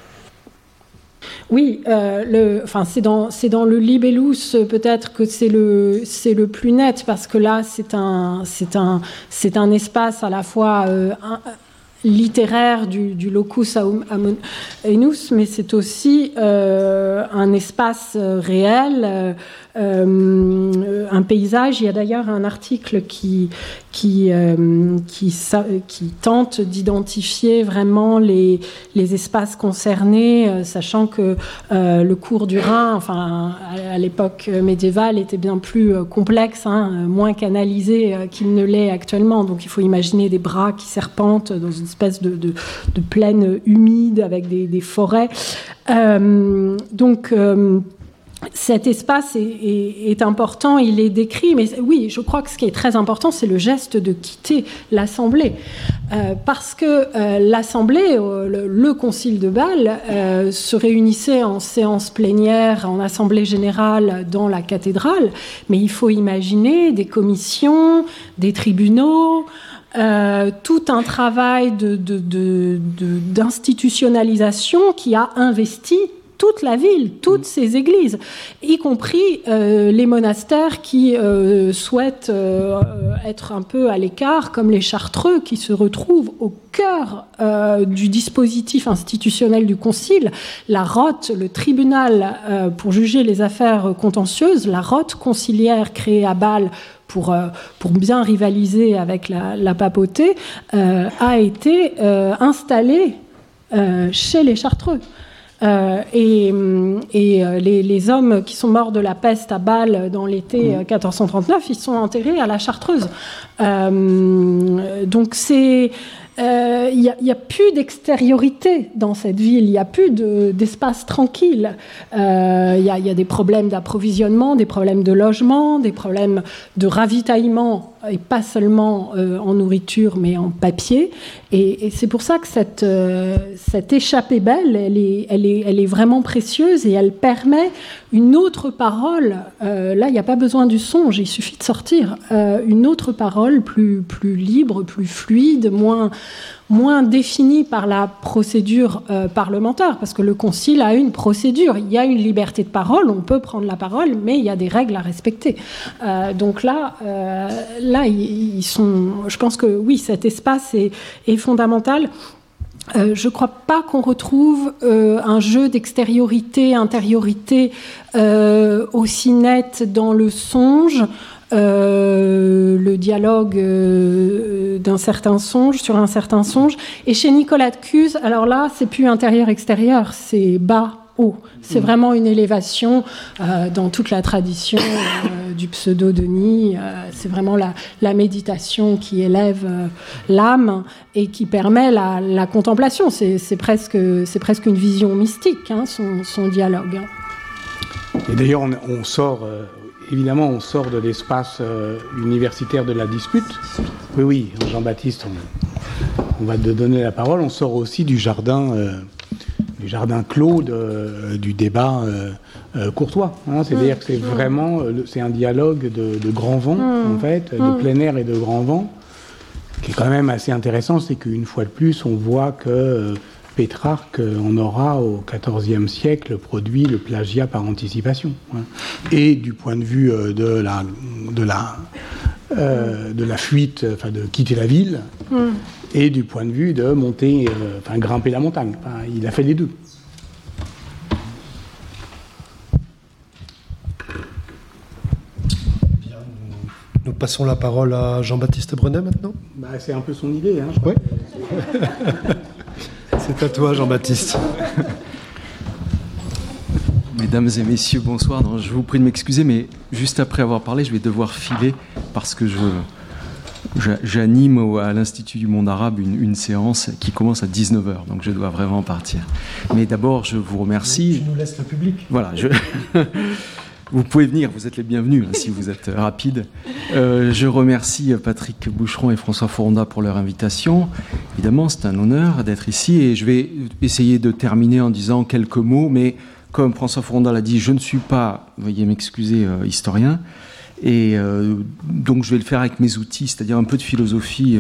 Oui, c'est dans le Libellus peut-être que c'est le plus net, parce que là, c'est un espace à la fois... littéraire du locus amoenus, mais c'est aussi un espace réel, un paysage. Il y a d'ailleurs un article qui tente d'identifier vraiment les espaces concernés, sachant que le cours du Rhin, enfin à l'époque médiévale, était bien plus complexe, moins canalisé qu'il ne l'est actuellement. Donc il faut imaginer des bras qui serpentent dans une espèce de plaine humide avec des forêts. Cet espace est important, il est décrit, mais oui, je crois que ce qui est très important, c'est le geste de quitter l'Assemblée. Parce que l'Assemblée, le Concile de Bâle, se réunissait en séance plénière, en Assemblée générale dans la cathédrale, mais il faut imaginer des commissions, des tribunaux, tout un travail d'institutionnalisation qui a investi toute la ville, toutes ces églises, y compris les monastères qui souhaitent être un peu à l'écart, comme les Chartreux, qui se retrouvent au cœur du dispositif institutionnel du Concile. La rote, le tribunal pour juger les affaires contentieuses, la rote conciliaire créée à Bâle pour bien rivaliser avec la papauté, a été installée chez les Chartreux. Les hommes qui sont morts de la peste à Bâle dans l'été 1439, ils sont enterrés à la Chartreuse. Donc c'est... Il n'y a plus d'extériorité dans cette ville, il n'y a plus d'espace tranquille. Il y a des problèmes d'approvisionnement, des problèmes de logement, des problèmes de ravitaillement, et pas seulement en nourriture, mais en papier. Et c'est pour ça que cette échappée belle, elle est vraiment précieuse et elle permet une autre parole. Là, il n'y a pas besoin du songe, il suffit de sortir. Une autre parole plus libre, plus fluide, moins définie par la procédure parlementaire, parce que le Concile a une procédure. Il y a une liberté de parole, on peut prendre la parole, mais il y a des règles à respecter. Donc là, ils sont... Je pense que oui, cet espace est fondamental. Je ne crois pas qu'on retrouve un jeu d'extériorité, intériorité aussi net dans le songe. Le dialogue d'un certain songe sur un certain songe. Et chez Nicolas de Cuse, alors là, c'est plus intérieur-extérieur, c'est bas-haut. C'est vraiment une élévation dans toute la tradition du pseudo-Denis. C'est vraiment la méditation qui élève l'âme et qui permet la contemplation. C'est presque une vision mystique, son dialogue. Et d'ailleurs, on sort... Évidemment, on sort de l'espace universitaire de la dispute. Oui, Jean-Baptiste, on va te donner la parole. On sort aussi du jardin clos du débat courtois. C'est-à-dire que c'est vraiment c'est un dialogue de grand vent, en fait, de plein air et de grand vent, qui est quand même assez intéressant, c'est qu'une fois de plus, on voit que Pétrarque en aura au XIVe siècle produit le plagiat par anticipation. Et du point de vue de la fuite, enfin de quitter la ville, et du point de vue de monter, grimper la montagne. Il a fait les deux. Bien, nous passons la parole à Jean-Baptiste Brenet maintenant. C'est un peu son idée. Oui. C'est à toi, Jean-Baptiste. Mesdames et messieurs, bonsoir. Non, je vous prie de m'excuser, mais juste après avoir parlé, je vais devoir filer parce que j'anime à l'Institut du monde arabe une séance qui commence à 19h, donc je dois vraiment partir. Mais d'abord, je vous remercie. Tu nous laisses le public. Voilà, vous pouvez venir, vous êtes les bienvenus si vous êtes rapides. Je remercie Patrick Boucheron et François Foronda pour leur invitation. Évidemment, c'est un honneur d'être ici et je vais essayer de terminer en disant quelques mots, mais comme François Foronda l'a dit, je ne suis pas, veuillez m'excuser, historien, et donc je vais le faire avec mes outils, c'est-à-dire un peu de philosophie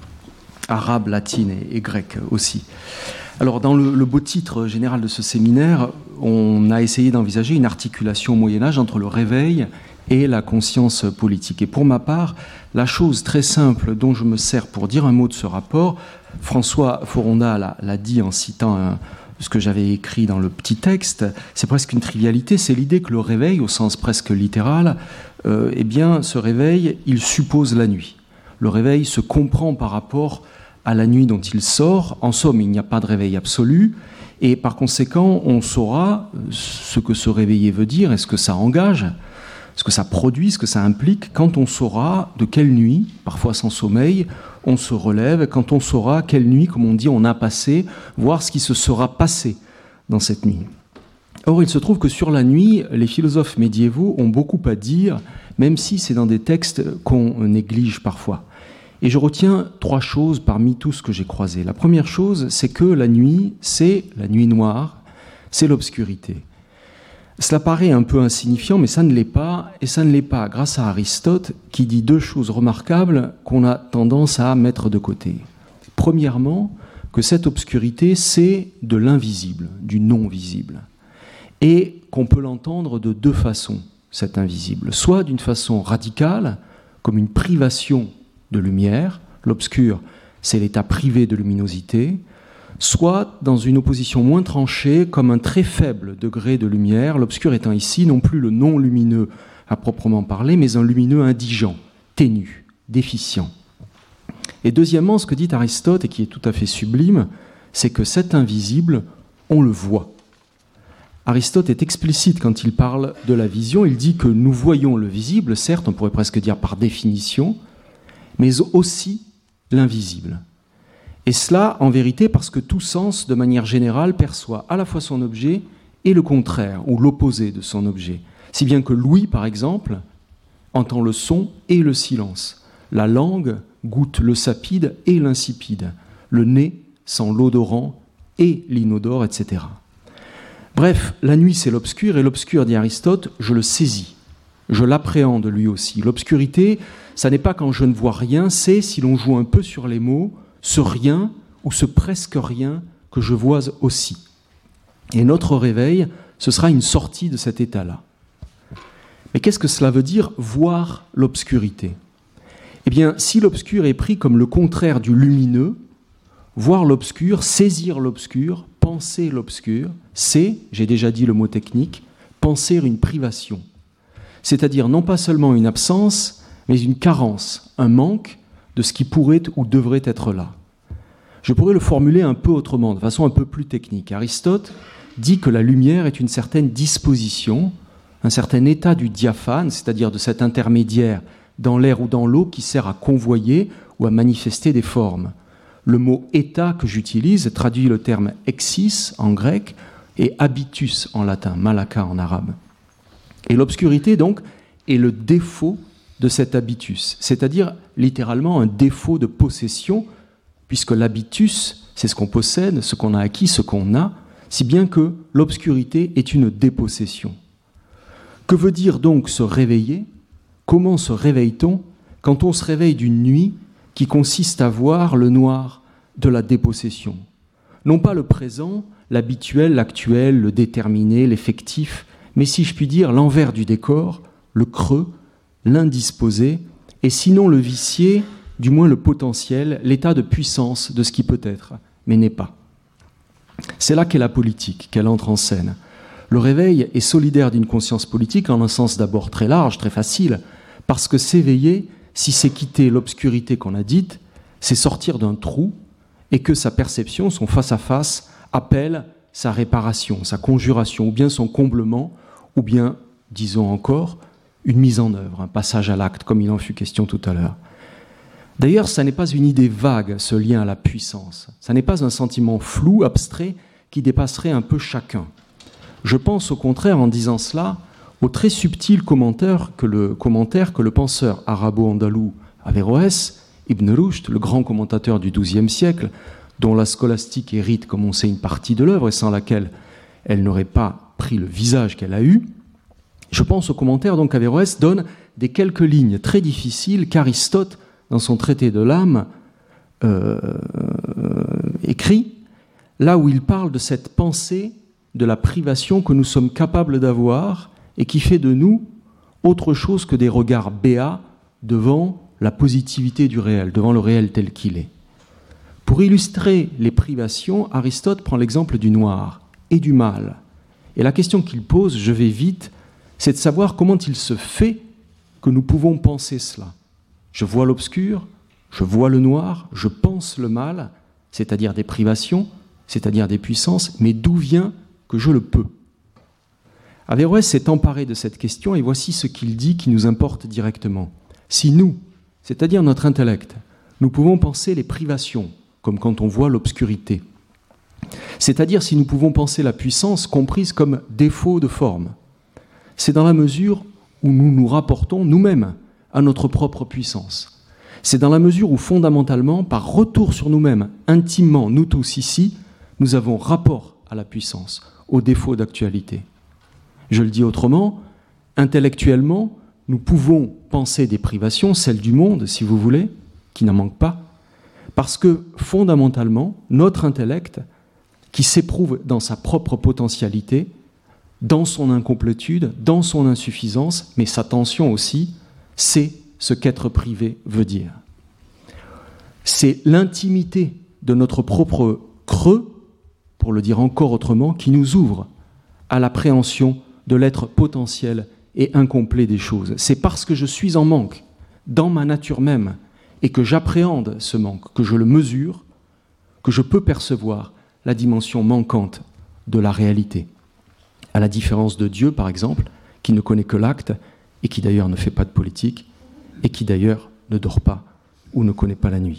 arabe, latine et grecque aussi. Alors, dans le beau titre général de ce séminaire, on a essayé d'envisager une articulation au Moyen-Âge entre le réveil et la conscience politique. Et pour ma part, la chose très simple dont je me sers pour dire un mot de ce rapport, François Foronda l'a dit en citant ce que j'avais écrit dans le petit texte, c'est presque une trivialité, c'est l'idée que le réveil, au sens presque littéral, eh bien, ce réveil, il suppose la nuit. Le réveil se comprend par rapport à la nuit dont il sort. En somme, il n'y a pas de réveil absolu. Et par conséquent, on saura ce que se réveiller veut dire et ce que ça engage, ce que ça produit, ce que ça implique, quand on saura de quelle nuit, parfois sans sommeil, on se relève, quand on saura quelle nuit, comme on dit, on a passé, voir ce qui se sera passé dans cette nuit. Or, il se trouve que sur la nuit, les philosophes médiévaux ont beaucoup à dire, même si c'est dans des textes qu'on néglige parfois. Et je retiens 3 choses parmi tout ce que j'ai croisé. La première chose, c'est que la nuit, c'est la nuit noire, c'est l'obscurité. Cela paraît un peu insignifiant, mais ça ne l'est pas, et ça ne l'est pas grâce à Aristote, qui dit 2 choses remarquables qu'on a tendance à mettre de côté. Premièrement, que cette obscurité, c'est de l'invisible, du non-visible, et qu'on peut l'entendre de 2 façons, cet invisible. Soit d'une façon radicale, comme une privation de lumière, l'obscur, c'est l'état privé de luminosité, soit dans une opposition moins tranchée, comme un très faible degré de lumière, l'obscur étant ici non plus le non lumineux à proprement parler, mais un lumineux indigent, ténu, déficient. Et deuxièmement, ce que dit Aristote, et qui est tout à fait sublime, c'est que cet invisible, on le voit. Aristote est explicite quand il parle de la vision, il dit que nous voyons le visible, certes, on pourrait presque dire par définition, mais aussi l'invisible. Et cela, en vérité, parce que tout sens, de manière générale, perçoit à la fois son objet et le contraire, ou l'opposé de son objet. Si bien que l'ouïe, par exemple, entend le son et le silence. La langue goûte le sapide et l'insipide. Le nez sent l'odorant et l'inodore, etc. Bref, la nuit, c'est l'obscur, et l'obscur, dit Aristote, je le saisis. Je l'appréhende lui aussi. L'obscurité, ça n'est pas quand je ne vois rien, c'est, si l'on joue un peu sur les mots, ce rien ou ce presque rien que je vois aussi. Et notre réveil, ce sera une sortie de cet état-là. Mais qu'est-ce que cela veut dire, voir l'obscurité ? Eh bien, si l'obscur est pris comme le contraire du lumineux, voir l'obscur, saisir l'obscur, penser l'obscur, c'est, j'ai déjà dit le mot technique, penser une privation. C'est-à-dire non pas seulement une absence, mais une carence, un manque de ce qui pourrait ou devrait être là. Je pourrais le formuler un peu autrement, de façon un peu plus technique. Aristote dit que la lumière est une certaine disposition, un certain état du diaphane, c'est-à-dire de cet intermédiaire dans l'air ou dans l'eau qui sert à convoyer ou à manifester des formes. Le mot état que j'utilise traduit le terme exis en grec et habitus en latin, malaka en arabe. Et l'obscurité, donc, est le défaut de cet habitus, c'est-à-dire littéralement un défaut de possession, puisque l'habitus, c'est ce qu'on possède, ce qu'on a acquis, ce qu'on a, si bien que l'obscurité est une dépossession. Que veut dire donc se réveiller ? Comment se réveille-t-on quand on se réveille d'une nuit qui consiste à voir le noir de la dépossession. Non pas le présent, l'habituel, l'actuel, le déterminé, l'effectif, mais si je puis dire l'envers du décor, le creux, l'indisposé, et sinon le vicié, du moins le potentiel, l'état de puissance de ce qui peut être, mais n'est pas. C'est là qu'est la politique, qu'elle entre en scène. Le réveil est solidaire d'une conscience politique en un sens d'abord très large, très facile, parce que s'éveiller, si c'est quitter l'obscurité qu'on a dite, c'est sortir d'un trou et que sa perception, son face-à-face, appelle sa réparation, sa conjuration, ou bien son comblement, ou bien, disons encore, une mise en œuvre, un passage à l'acte, comme il en fut question tout à l'heure. D'ailleurs, ça n'est pas une idée vague, ce lien à la puissance. Ça n'est pas un sentiment flou, abstrait, qui dépasserait un peu chacun. Je pense au contraire, en disant cela, au très subtil commentaire que le penseur arabo-andalou Averroès, Ibn Rushd, le grand commentateur du XIIe siècle, dont la scolastique hérite, comme on sait, une partie de l'œuvre et sans laquelle elle n'aurait pas pris le visage qu'elle a eu. Je pense au commentaire donc qu'Averroès donne des quelques lignes très difficiles qu'Aristote, dans son traité de l'âme, écrit, là où il parle de cette pensée de la privation que nous sommes capables d'avoir et qui fait de nous autre chose que des regards béats devant la positivité du réel, devant le réel tel qu'il est. Pour illustrer les privations, Aristote prend l'exemple du noir et du mal. Et la question qu'il pose, je vais vite, c'est de savoir comment il se fait que nous pouvons penser cela. Je vois l'obscur, je vois le noir, je pense le mal, c'est-à-dire des privations, c'est-à-dire des puissances, mais d'où vient que je le peux ? Averroès s'est emparé de cette question et voici ce qu'il dit qui nous importe directement. Si nous, c'est-à-dire notre intellect, nous pouvons penser les privations, comme quand on voit l'obscurité, c'est-à-dire si nous pouvons penser la puissance comprise comme défaut de forme, c'est dans la mesure où nous nous rapportons nous-mêmes à notre propre puissance. C'est dans la mesure où fondamentalement, par retour sur nous-mêmes, intimement, nous tous ici, nous avons rapport à la puissance, au défaut d'actualité. Je le dis autrement, intellectuellement, nous pouvons penser des privations, celles du monde, si vous voulez, qui n'en manquent pas, parce que fondamentalement, notre intellect, qui s'éprouve dans sa propre potentialité, dans son incomplétude, dans son insuffisance, mais sa tension aussi, c'est ce qu'être privé veut dire. C'est l'intimité de notre propre creux, pour le dire encore autrement, qui nous ouvre à l'appréhension de l'être potentiel et incomplet des choses. C'est parce que je suis en manque dans ma nature même et que j'appréhende ce manque, que je le mesure, que je peux percevoir la dimension manquante de la réalité. À la différence de Dieu, par exemple, qui ne connaît que l'acte et qui d'ailleurs ne fait pas de politique et qui d'ailleurs ne dort pas ou ne connaît pas la nuit.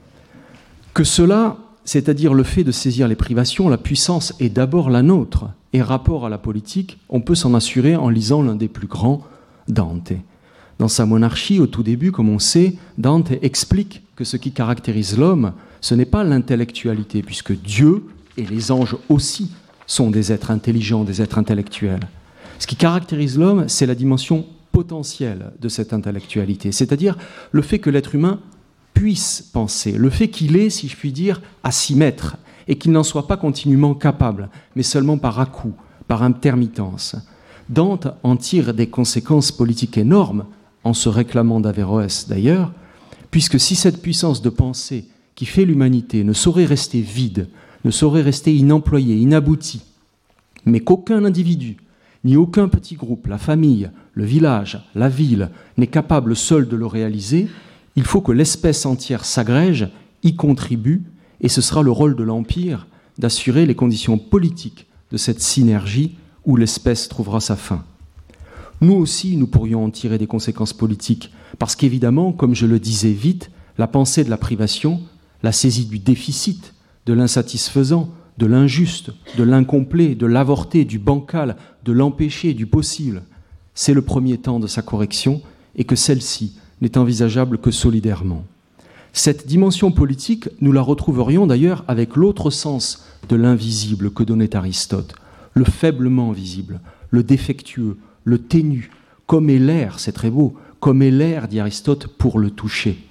Que cela, c'est-à-dire le fait de saisir les privations, la puissance est d'abord la nôtre et rapport à la politique, on peut s'en assurer en lisant l'un des plus grands, Dante. Dans sa Monarchie, au tout début, comme on sait, Dante explique que ce qui caractérise l'homme, ce n'est pas l'intellectualité, puisque Dieu et les anges aussi sont des êtres intelligents, des êtres intellectuels. Ce qui caractérise l'homme, c'est la dimension potentielle de cette intellectualité, c'est-à-dire le fait que l'être humain puisse penser, le fait qu'il est, si je puis dire, à s'y mettre, et qu'il n'en soit pas continuellement capable, mais seulement par à-coups, par intermittence. Dante en tire des conséquences politiques énormes, en se réclamant d'Averroès d'ailleurs, puisque si cette puissance de pensée qui fait l'humanité ne saurait rester vide, ne saurait rester inemployée, inaboutie, mais qu'aucun individu, ni aucun petit groupe, la famille, le village, la ville, n'est capable seul de le réaliser, il faut que l'espèce entière s'agrège, y contribue, et ce sera le rôle de l'Empire d'assurer les conditions politiques de cette synergie où l'espèce trouvera sa fin. Nous aussi, nous pourrions en tirer des conséquences politiques, parce qu'évidemment, comme je le disais vite, la pensée de la privation, la saisie du déficit, de l'insatisfaisant, de l'injuste, de l'incomplet, de l'avorté, du bancal, de l'empêché, du possible, c'est le premier temps de sa correction, et que celle-ci n'est envisageable que solidairement. Cette dimension politique, nous la retrouverions d'ailleurs avec l'autre sens de l'invisible que donnait Aristote, le faiblement visible, le défectueux, le ténu, comme est l'air, c'est très beau, comme est l'air, dit Aristote, pour le toucher.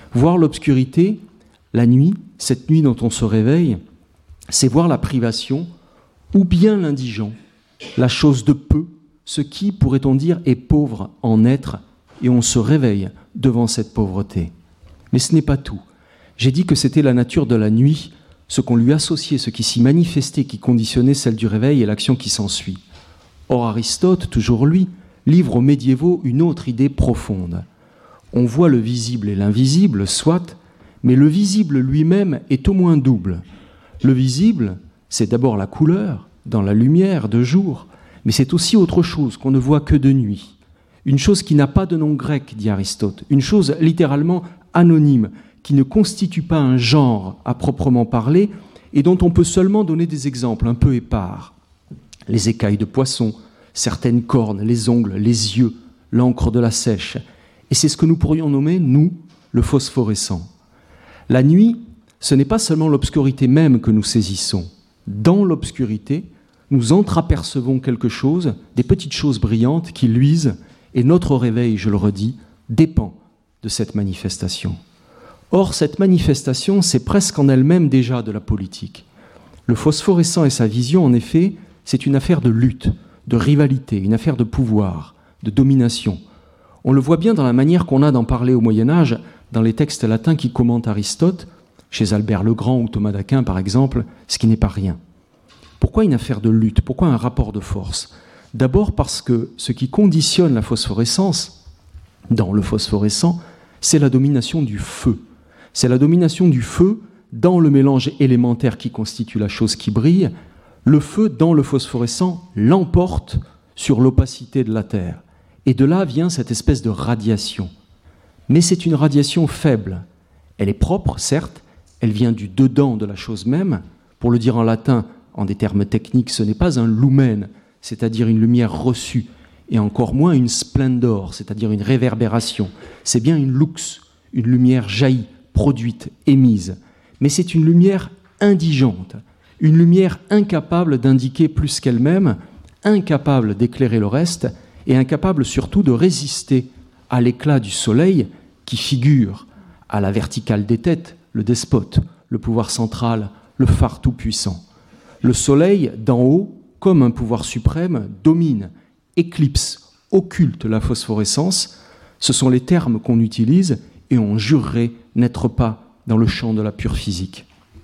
Voir l'obscurité, la nuit, cette nuit dont on se réveille, c'est voir la privation ou bien l'indigent, la chose de peu, ce qui, pourrait-on dire, est pauvre en être, et on se réveille devant cette pauvreté. Mais ce n'est pas tout. J'ai dit que c'était la nature de la nuit, ce qu'on lui associait, ce qui s'y manifestait, qui conditionnait celle du réveil et l'action qui s'ensuit. Or Aristote, toujours lui, livre aux médiévaux une autre idée profonde. On voit le visible et l'invisible, soit, mais le visible lui-même est au moins double. Le visible, c'est d'abord la couleur, dans la lumière de jour, mais c'est aussi autre chose qu'on ne voit que de nuit. Une chose qui n'a pas de nom grec, dit Aristote, une chose littéralement anonyme, qui ne constitue pas un genre à proprement parler et dont on peut seulement donner des exemples un peu épars. Les écailles de poisson, certaines cornes, les ongles, les yeux, l'encre de la seiche. Et c'est ce que nous pourrions nommer, nous, le phosphorescent. La nuit, ce n'est pas seulement l'obscurité même que nous saisissons. Dans l'obscurité, nous entreapercevons quelque chose, des petites choses brillantes qui luisent, et notre réveil, je le redis, dépend de cette manifestation. Or, cette manifestation, c'est presque en elle-même déjà de la politique. Le phosphorescent et sa vision, en effet, c'est une affaire de lutte, de rivalité, une affaire de pouvoir, de domination. On le voit bien dans la manière qu'on a d'en parler au Moyen-Âge, dans les textes latins qui commentent Aristote, chez Albert le Grand ou Thomas d'Aquin par exemple, ce qui n'est pas rien. Pourquoi une affaire de lutte? Pourquoi un rapport de force? D'abord parce que ce qui conditionne la phosphorescence, dans le phosphorescent, c'est la domination du feu. C'est la domination du feu dans le mélange élémentaire qui constitue la chose qui brille. Le feu, dans le phosphorescent, l'emporte sur l'opacité de la Terre. Et de là vient cette espèce de radiation. Mais c'est une radiation faible. Elle est propre, certes, elle vient du dedans de la chose même. Pour le dire en latin, en des termes techniques, ce n'est pas un lumen, c'est-à-dire une lumière reçue, et encore moins une splendor, c'est-à-dire une réverbération. C'est bien une lux, une lumière jaillie, produite, émise. Mais c'est une lumière indigente, une lumière incapable d'indiquer plus qu'elle-même, incapable d'éclairer le reste, et incapable surtout de résister à l'éclat du soleil qui figure à la verticale des têtes, le despote, le pouvoir central, le phare tout-puissant. Le soleil, d'en haut, comme un pouvoir suprême, domine, éclipse, occulte la phosphorescence. Ce sont les termes qu'on utilise et on jurerait n'être pas dans le champ de la pure physique.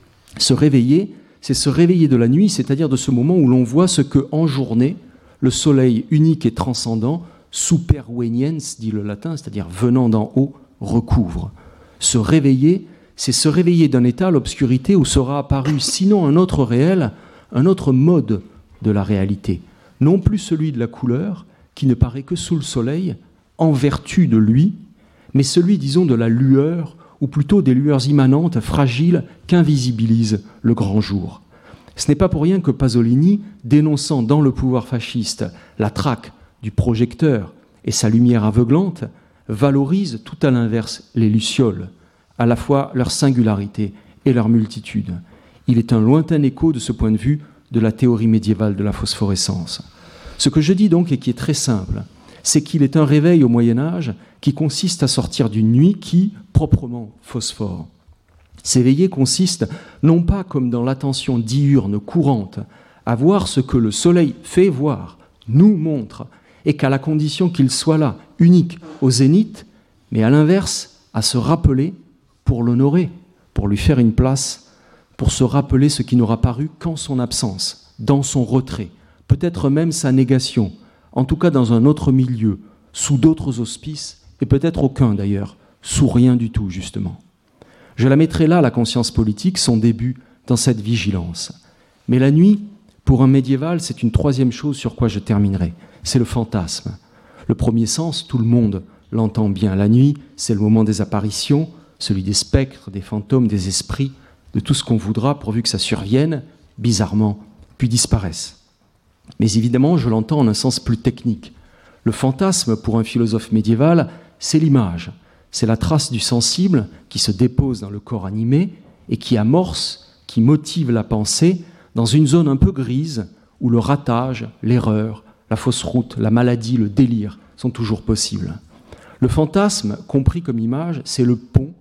Se réveiller, c'est se réveiller de la nuit, c'est-à-dire de ce moment où l'on voit ce que, en journée, le soleil unique et transcendant, superveniens, dit le latin, c'est-à-dire venant d'en haut, recouvre. Se réveiller, c'est se réveiller d'un état à l'obscurité où sera apparu, sinon un autre réel, un autre mode de la réalité. Non plus celui de la couleur, qui ne paraît que sous le soleil, en vertu de lui, mais celui, disons, de la lueur, ou plutôt des lueurs immanentes, fragiles, qu'invisibilise le grand jour. Ce n'est pas pour rien que Pasolini, dénonçant dans le pouvoir fasciste la traque du projecteur et sa lumière aveuglante, valorise tout à l'inverse les lucioles, à la fois leur singularité et leur multitude. Il est un lointain écho de ce point de vue de la théorie médiévale de la phosphorescence. Ce que je dis donc et qui est très simple, c'est qu'il est un réveil au Moyen-Âge qui consiste à sortir d'une nuit qui, proprement, phosphore. S'éveiller consiste, non pas comme dans l'attention diurne, courante, à voir ce que le soleil fait voir, nous montre, et qu'à la condition qu'il soit là, unique, au zénith, mais à l'inverse, à se rappeler pour l'honorer, pour lui faire une place, pour se rappeler ce qui n'aura paru qu'en son absence, dans son retrait, peut-être même sa négation, en tout cas dans un autre milieu, sous d'autres auspices, et peut-être aucun d'ailleurs, sous rien du tout justement. Je la mettrai là, la conscience politique, son début dans cette vigilance. Mais la nuit, pour un médiéval, c'est une troisième chose sur quoi je terminerai, c'est le fantasme. Le premier sens, tout le monde l'entend bien. La nuit, c'est le moment des apparitions, celui des spectres, des fantômes, des esprits, de tout ce qu'on voudra pourvu que ça survienne, bizarrement, puis disparaisse. Mais évidemment, je l'entends en un sens plus technique. Le fantasme, pour un philosophe médiéval, c'est l'image. C'est la trace du sensible qui se dépose dans le corps animé et qui amorce, qui motive la pensée dans une zone un peu grise où le ratage, l'erreur, la fausse route, la maladie, le délire sont toujours possibles. Le fantasme, compris comme image, c'est le pont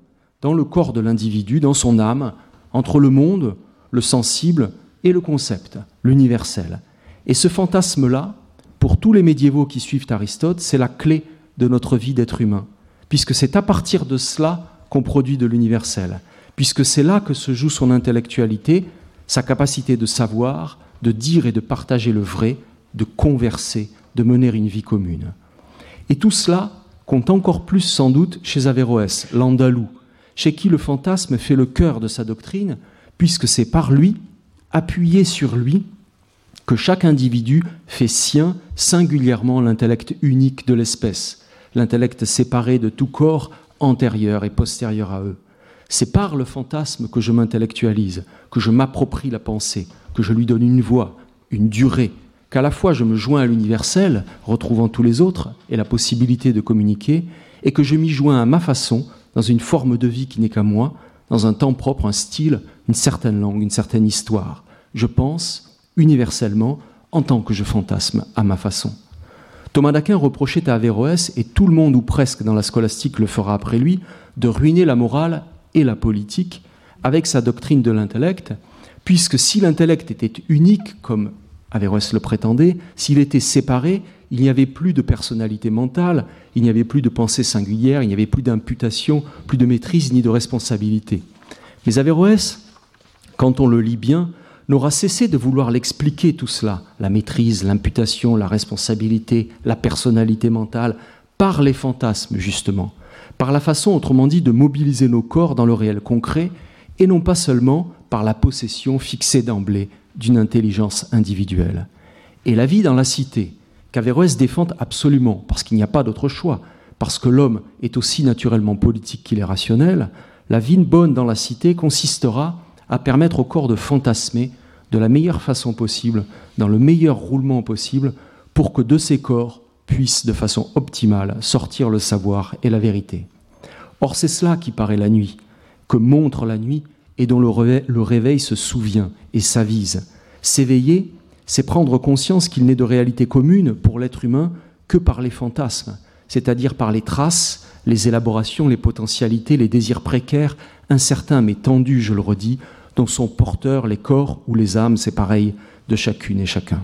dans le corps de l'individu, dans son âme, entre le monde, le sensible et le concept, l'universel. Et ce fantasme-là, pour tous les médiévaux qui suivent Aristote, c'est la clé de notre vie d'être humain, puisque c'est à partir de cela qu'on produit de l'universel, puisque c'est là que se joue son intellectualité, sa capacité de savoir, de dire et de partager le vrai, de converser, de mener une vie commune. Et tout cela compte encore plus sans doute chez Averroès, l'Andalou, chez qui le fantasme fait le cœur de sa doctrine, puisque c'est par lui, appuyé sur lui, que chaque individu fait sien singulièrement l'intellect unique de l'espèce, l'intellect séparé de tout corps antérieur et postérieur à eux. C'est par le fantasme que je m'intellectualise, que je m'approprie la pensée, que je lui donne une voix, une durée, qu'à la fois je me joins à l'universel, retrouvant tous les autres et la possibilité de communiquer, et que je m'y joins à ma façon, dans une forme de vie qui n'est qu'à moi, dans un temps propre, un style, une certaine langue, une certaine histoire. Je pense universellement en tant que je fantasme à ma façon. Thomas d'Aquin reprochait à Averroès, et tout le monde ou presque dans la scolastique le fera après lui, de ruiner la morale et la politique avec sa doctrine de l'intellect, puisque si l'intellect était unique, comme Averroès le prétendait, s'il était séparé, il n'y avait plus de personnalité mentale, il n'y avait plus de pensée singulière, il n'y avait plus d'imputation, plus de maîtrise ni de responsabilité. Mais Averroès, quand on le lit bien, n'aura cessé de vouloir l'expliquer tout cela, la maîtrise, l'imputation, la responsabilité, la personnalité mentale, par les fantasmes justement, par la façon, autrement dit, de mobiliser nos corps dans le réel concret, et non pas seulement par la possession fixée d'emblée d'une intelligence individuelle. Et la vie dans la cité, qu'Averroès défend absolument, parce qu'il n'y a pas d'autre choix, parce que l'homme est aussi naturellement politique qu'il est rationnel, la vie bonne dans la cité consistera à permettre au corps de fantasmer de la meilleure façon possible, dans le meilleur roulement possible, pour que de ces corps puisse de façon optimale sortir le savoir et la vérité. Or c'est cela qui paraît la nuit, que montre la nuit et dont le réveil se souvient et s'avise. S'éveiller, c'est prendre conscience qu'il n'est de réalité commune pour l'être humain que par les fantasmes, c'est-à-dire par les traces, les élaborations, les potentialités, les désirs précaires, incertains mais tendus, je le redis, dont sont porteurs les corps ou les âmes, c'est pareil, de chacune et chacun.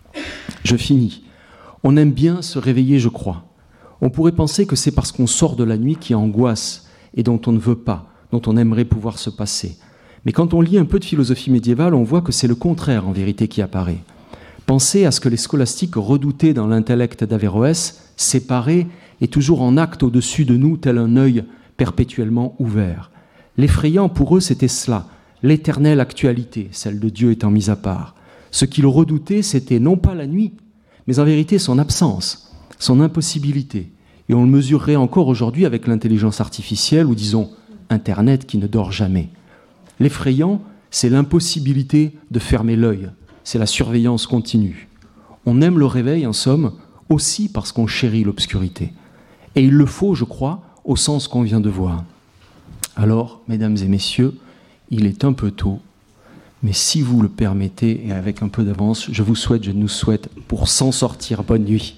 Je finis. On aime bien se réveiller, je crois. On pourrait penser que c'est parce qu'on sort de la nuit qui angoisse et dont on ne veut pas, dont on aimerait pouvoir se passer. Mais quand on lit un peu de philosophie médiévale, on voit que c'est le contraire en vérité qui apparaît. Pensez à ce que les scolastiques redoutaient dans l'intellect d'Averroès, séparé et toujours en acte au-dessus de nous, tel un œil perpétuellement ouvert. L'effrayant pour eux, c'était cela, l'éternelle actualité, celle de Dieu étant mise à part. Ce qu'ils redoutaient, c'était non pas la nuit, mais en vérité son absence, son impossibilité. Et on le mesurerait encore aujourd'hui avec l'intelligence artificielle ou disons Internet qui ne dort jamais. L'effrayant, c'est l'impossibilité de fermer l'œil, c'est la surveillance continue. On aime le réveil, en somme, aussi parce qu'on chérit l'obscurité. Et il le faut, je crois, au sens qu'on vient de voir. Alors, mesdames et messieurs, il est un peu tôt, mais si vous le permettez, et avec un peu d'avance, je nous souhaite, pour s'en sortir, bonne nuit.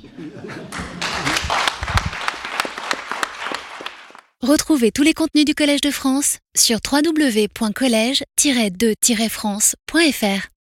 Retrouvez tous les contenus du Collège de France sur www.collège-2-france.fr.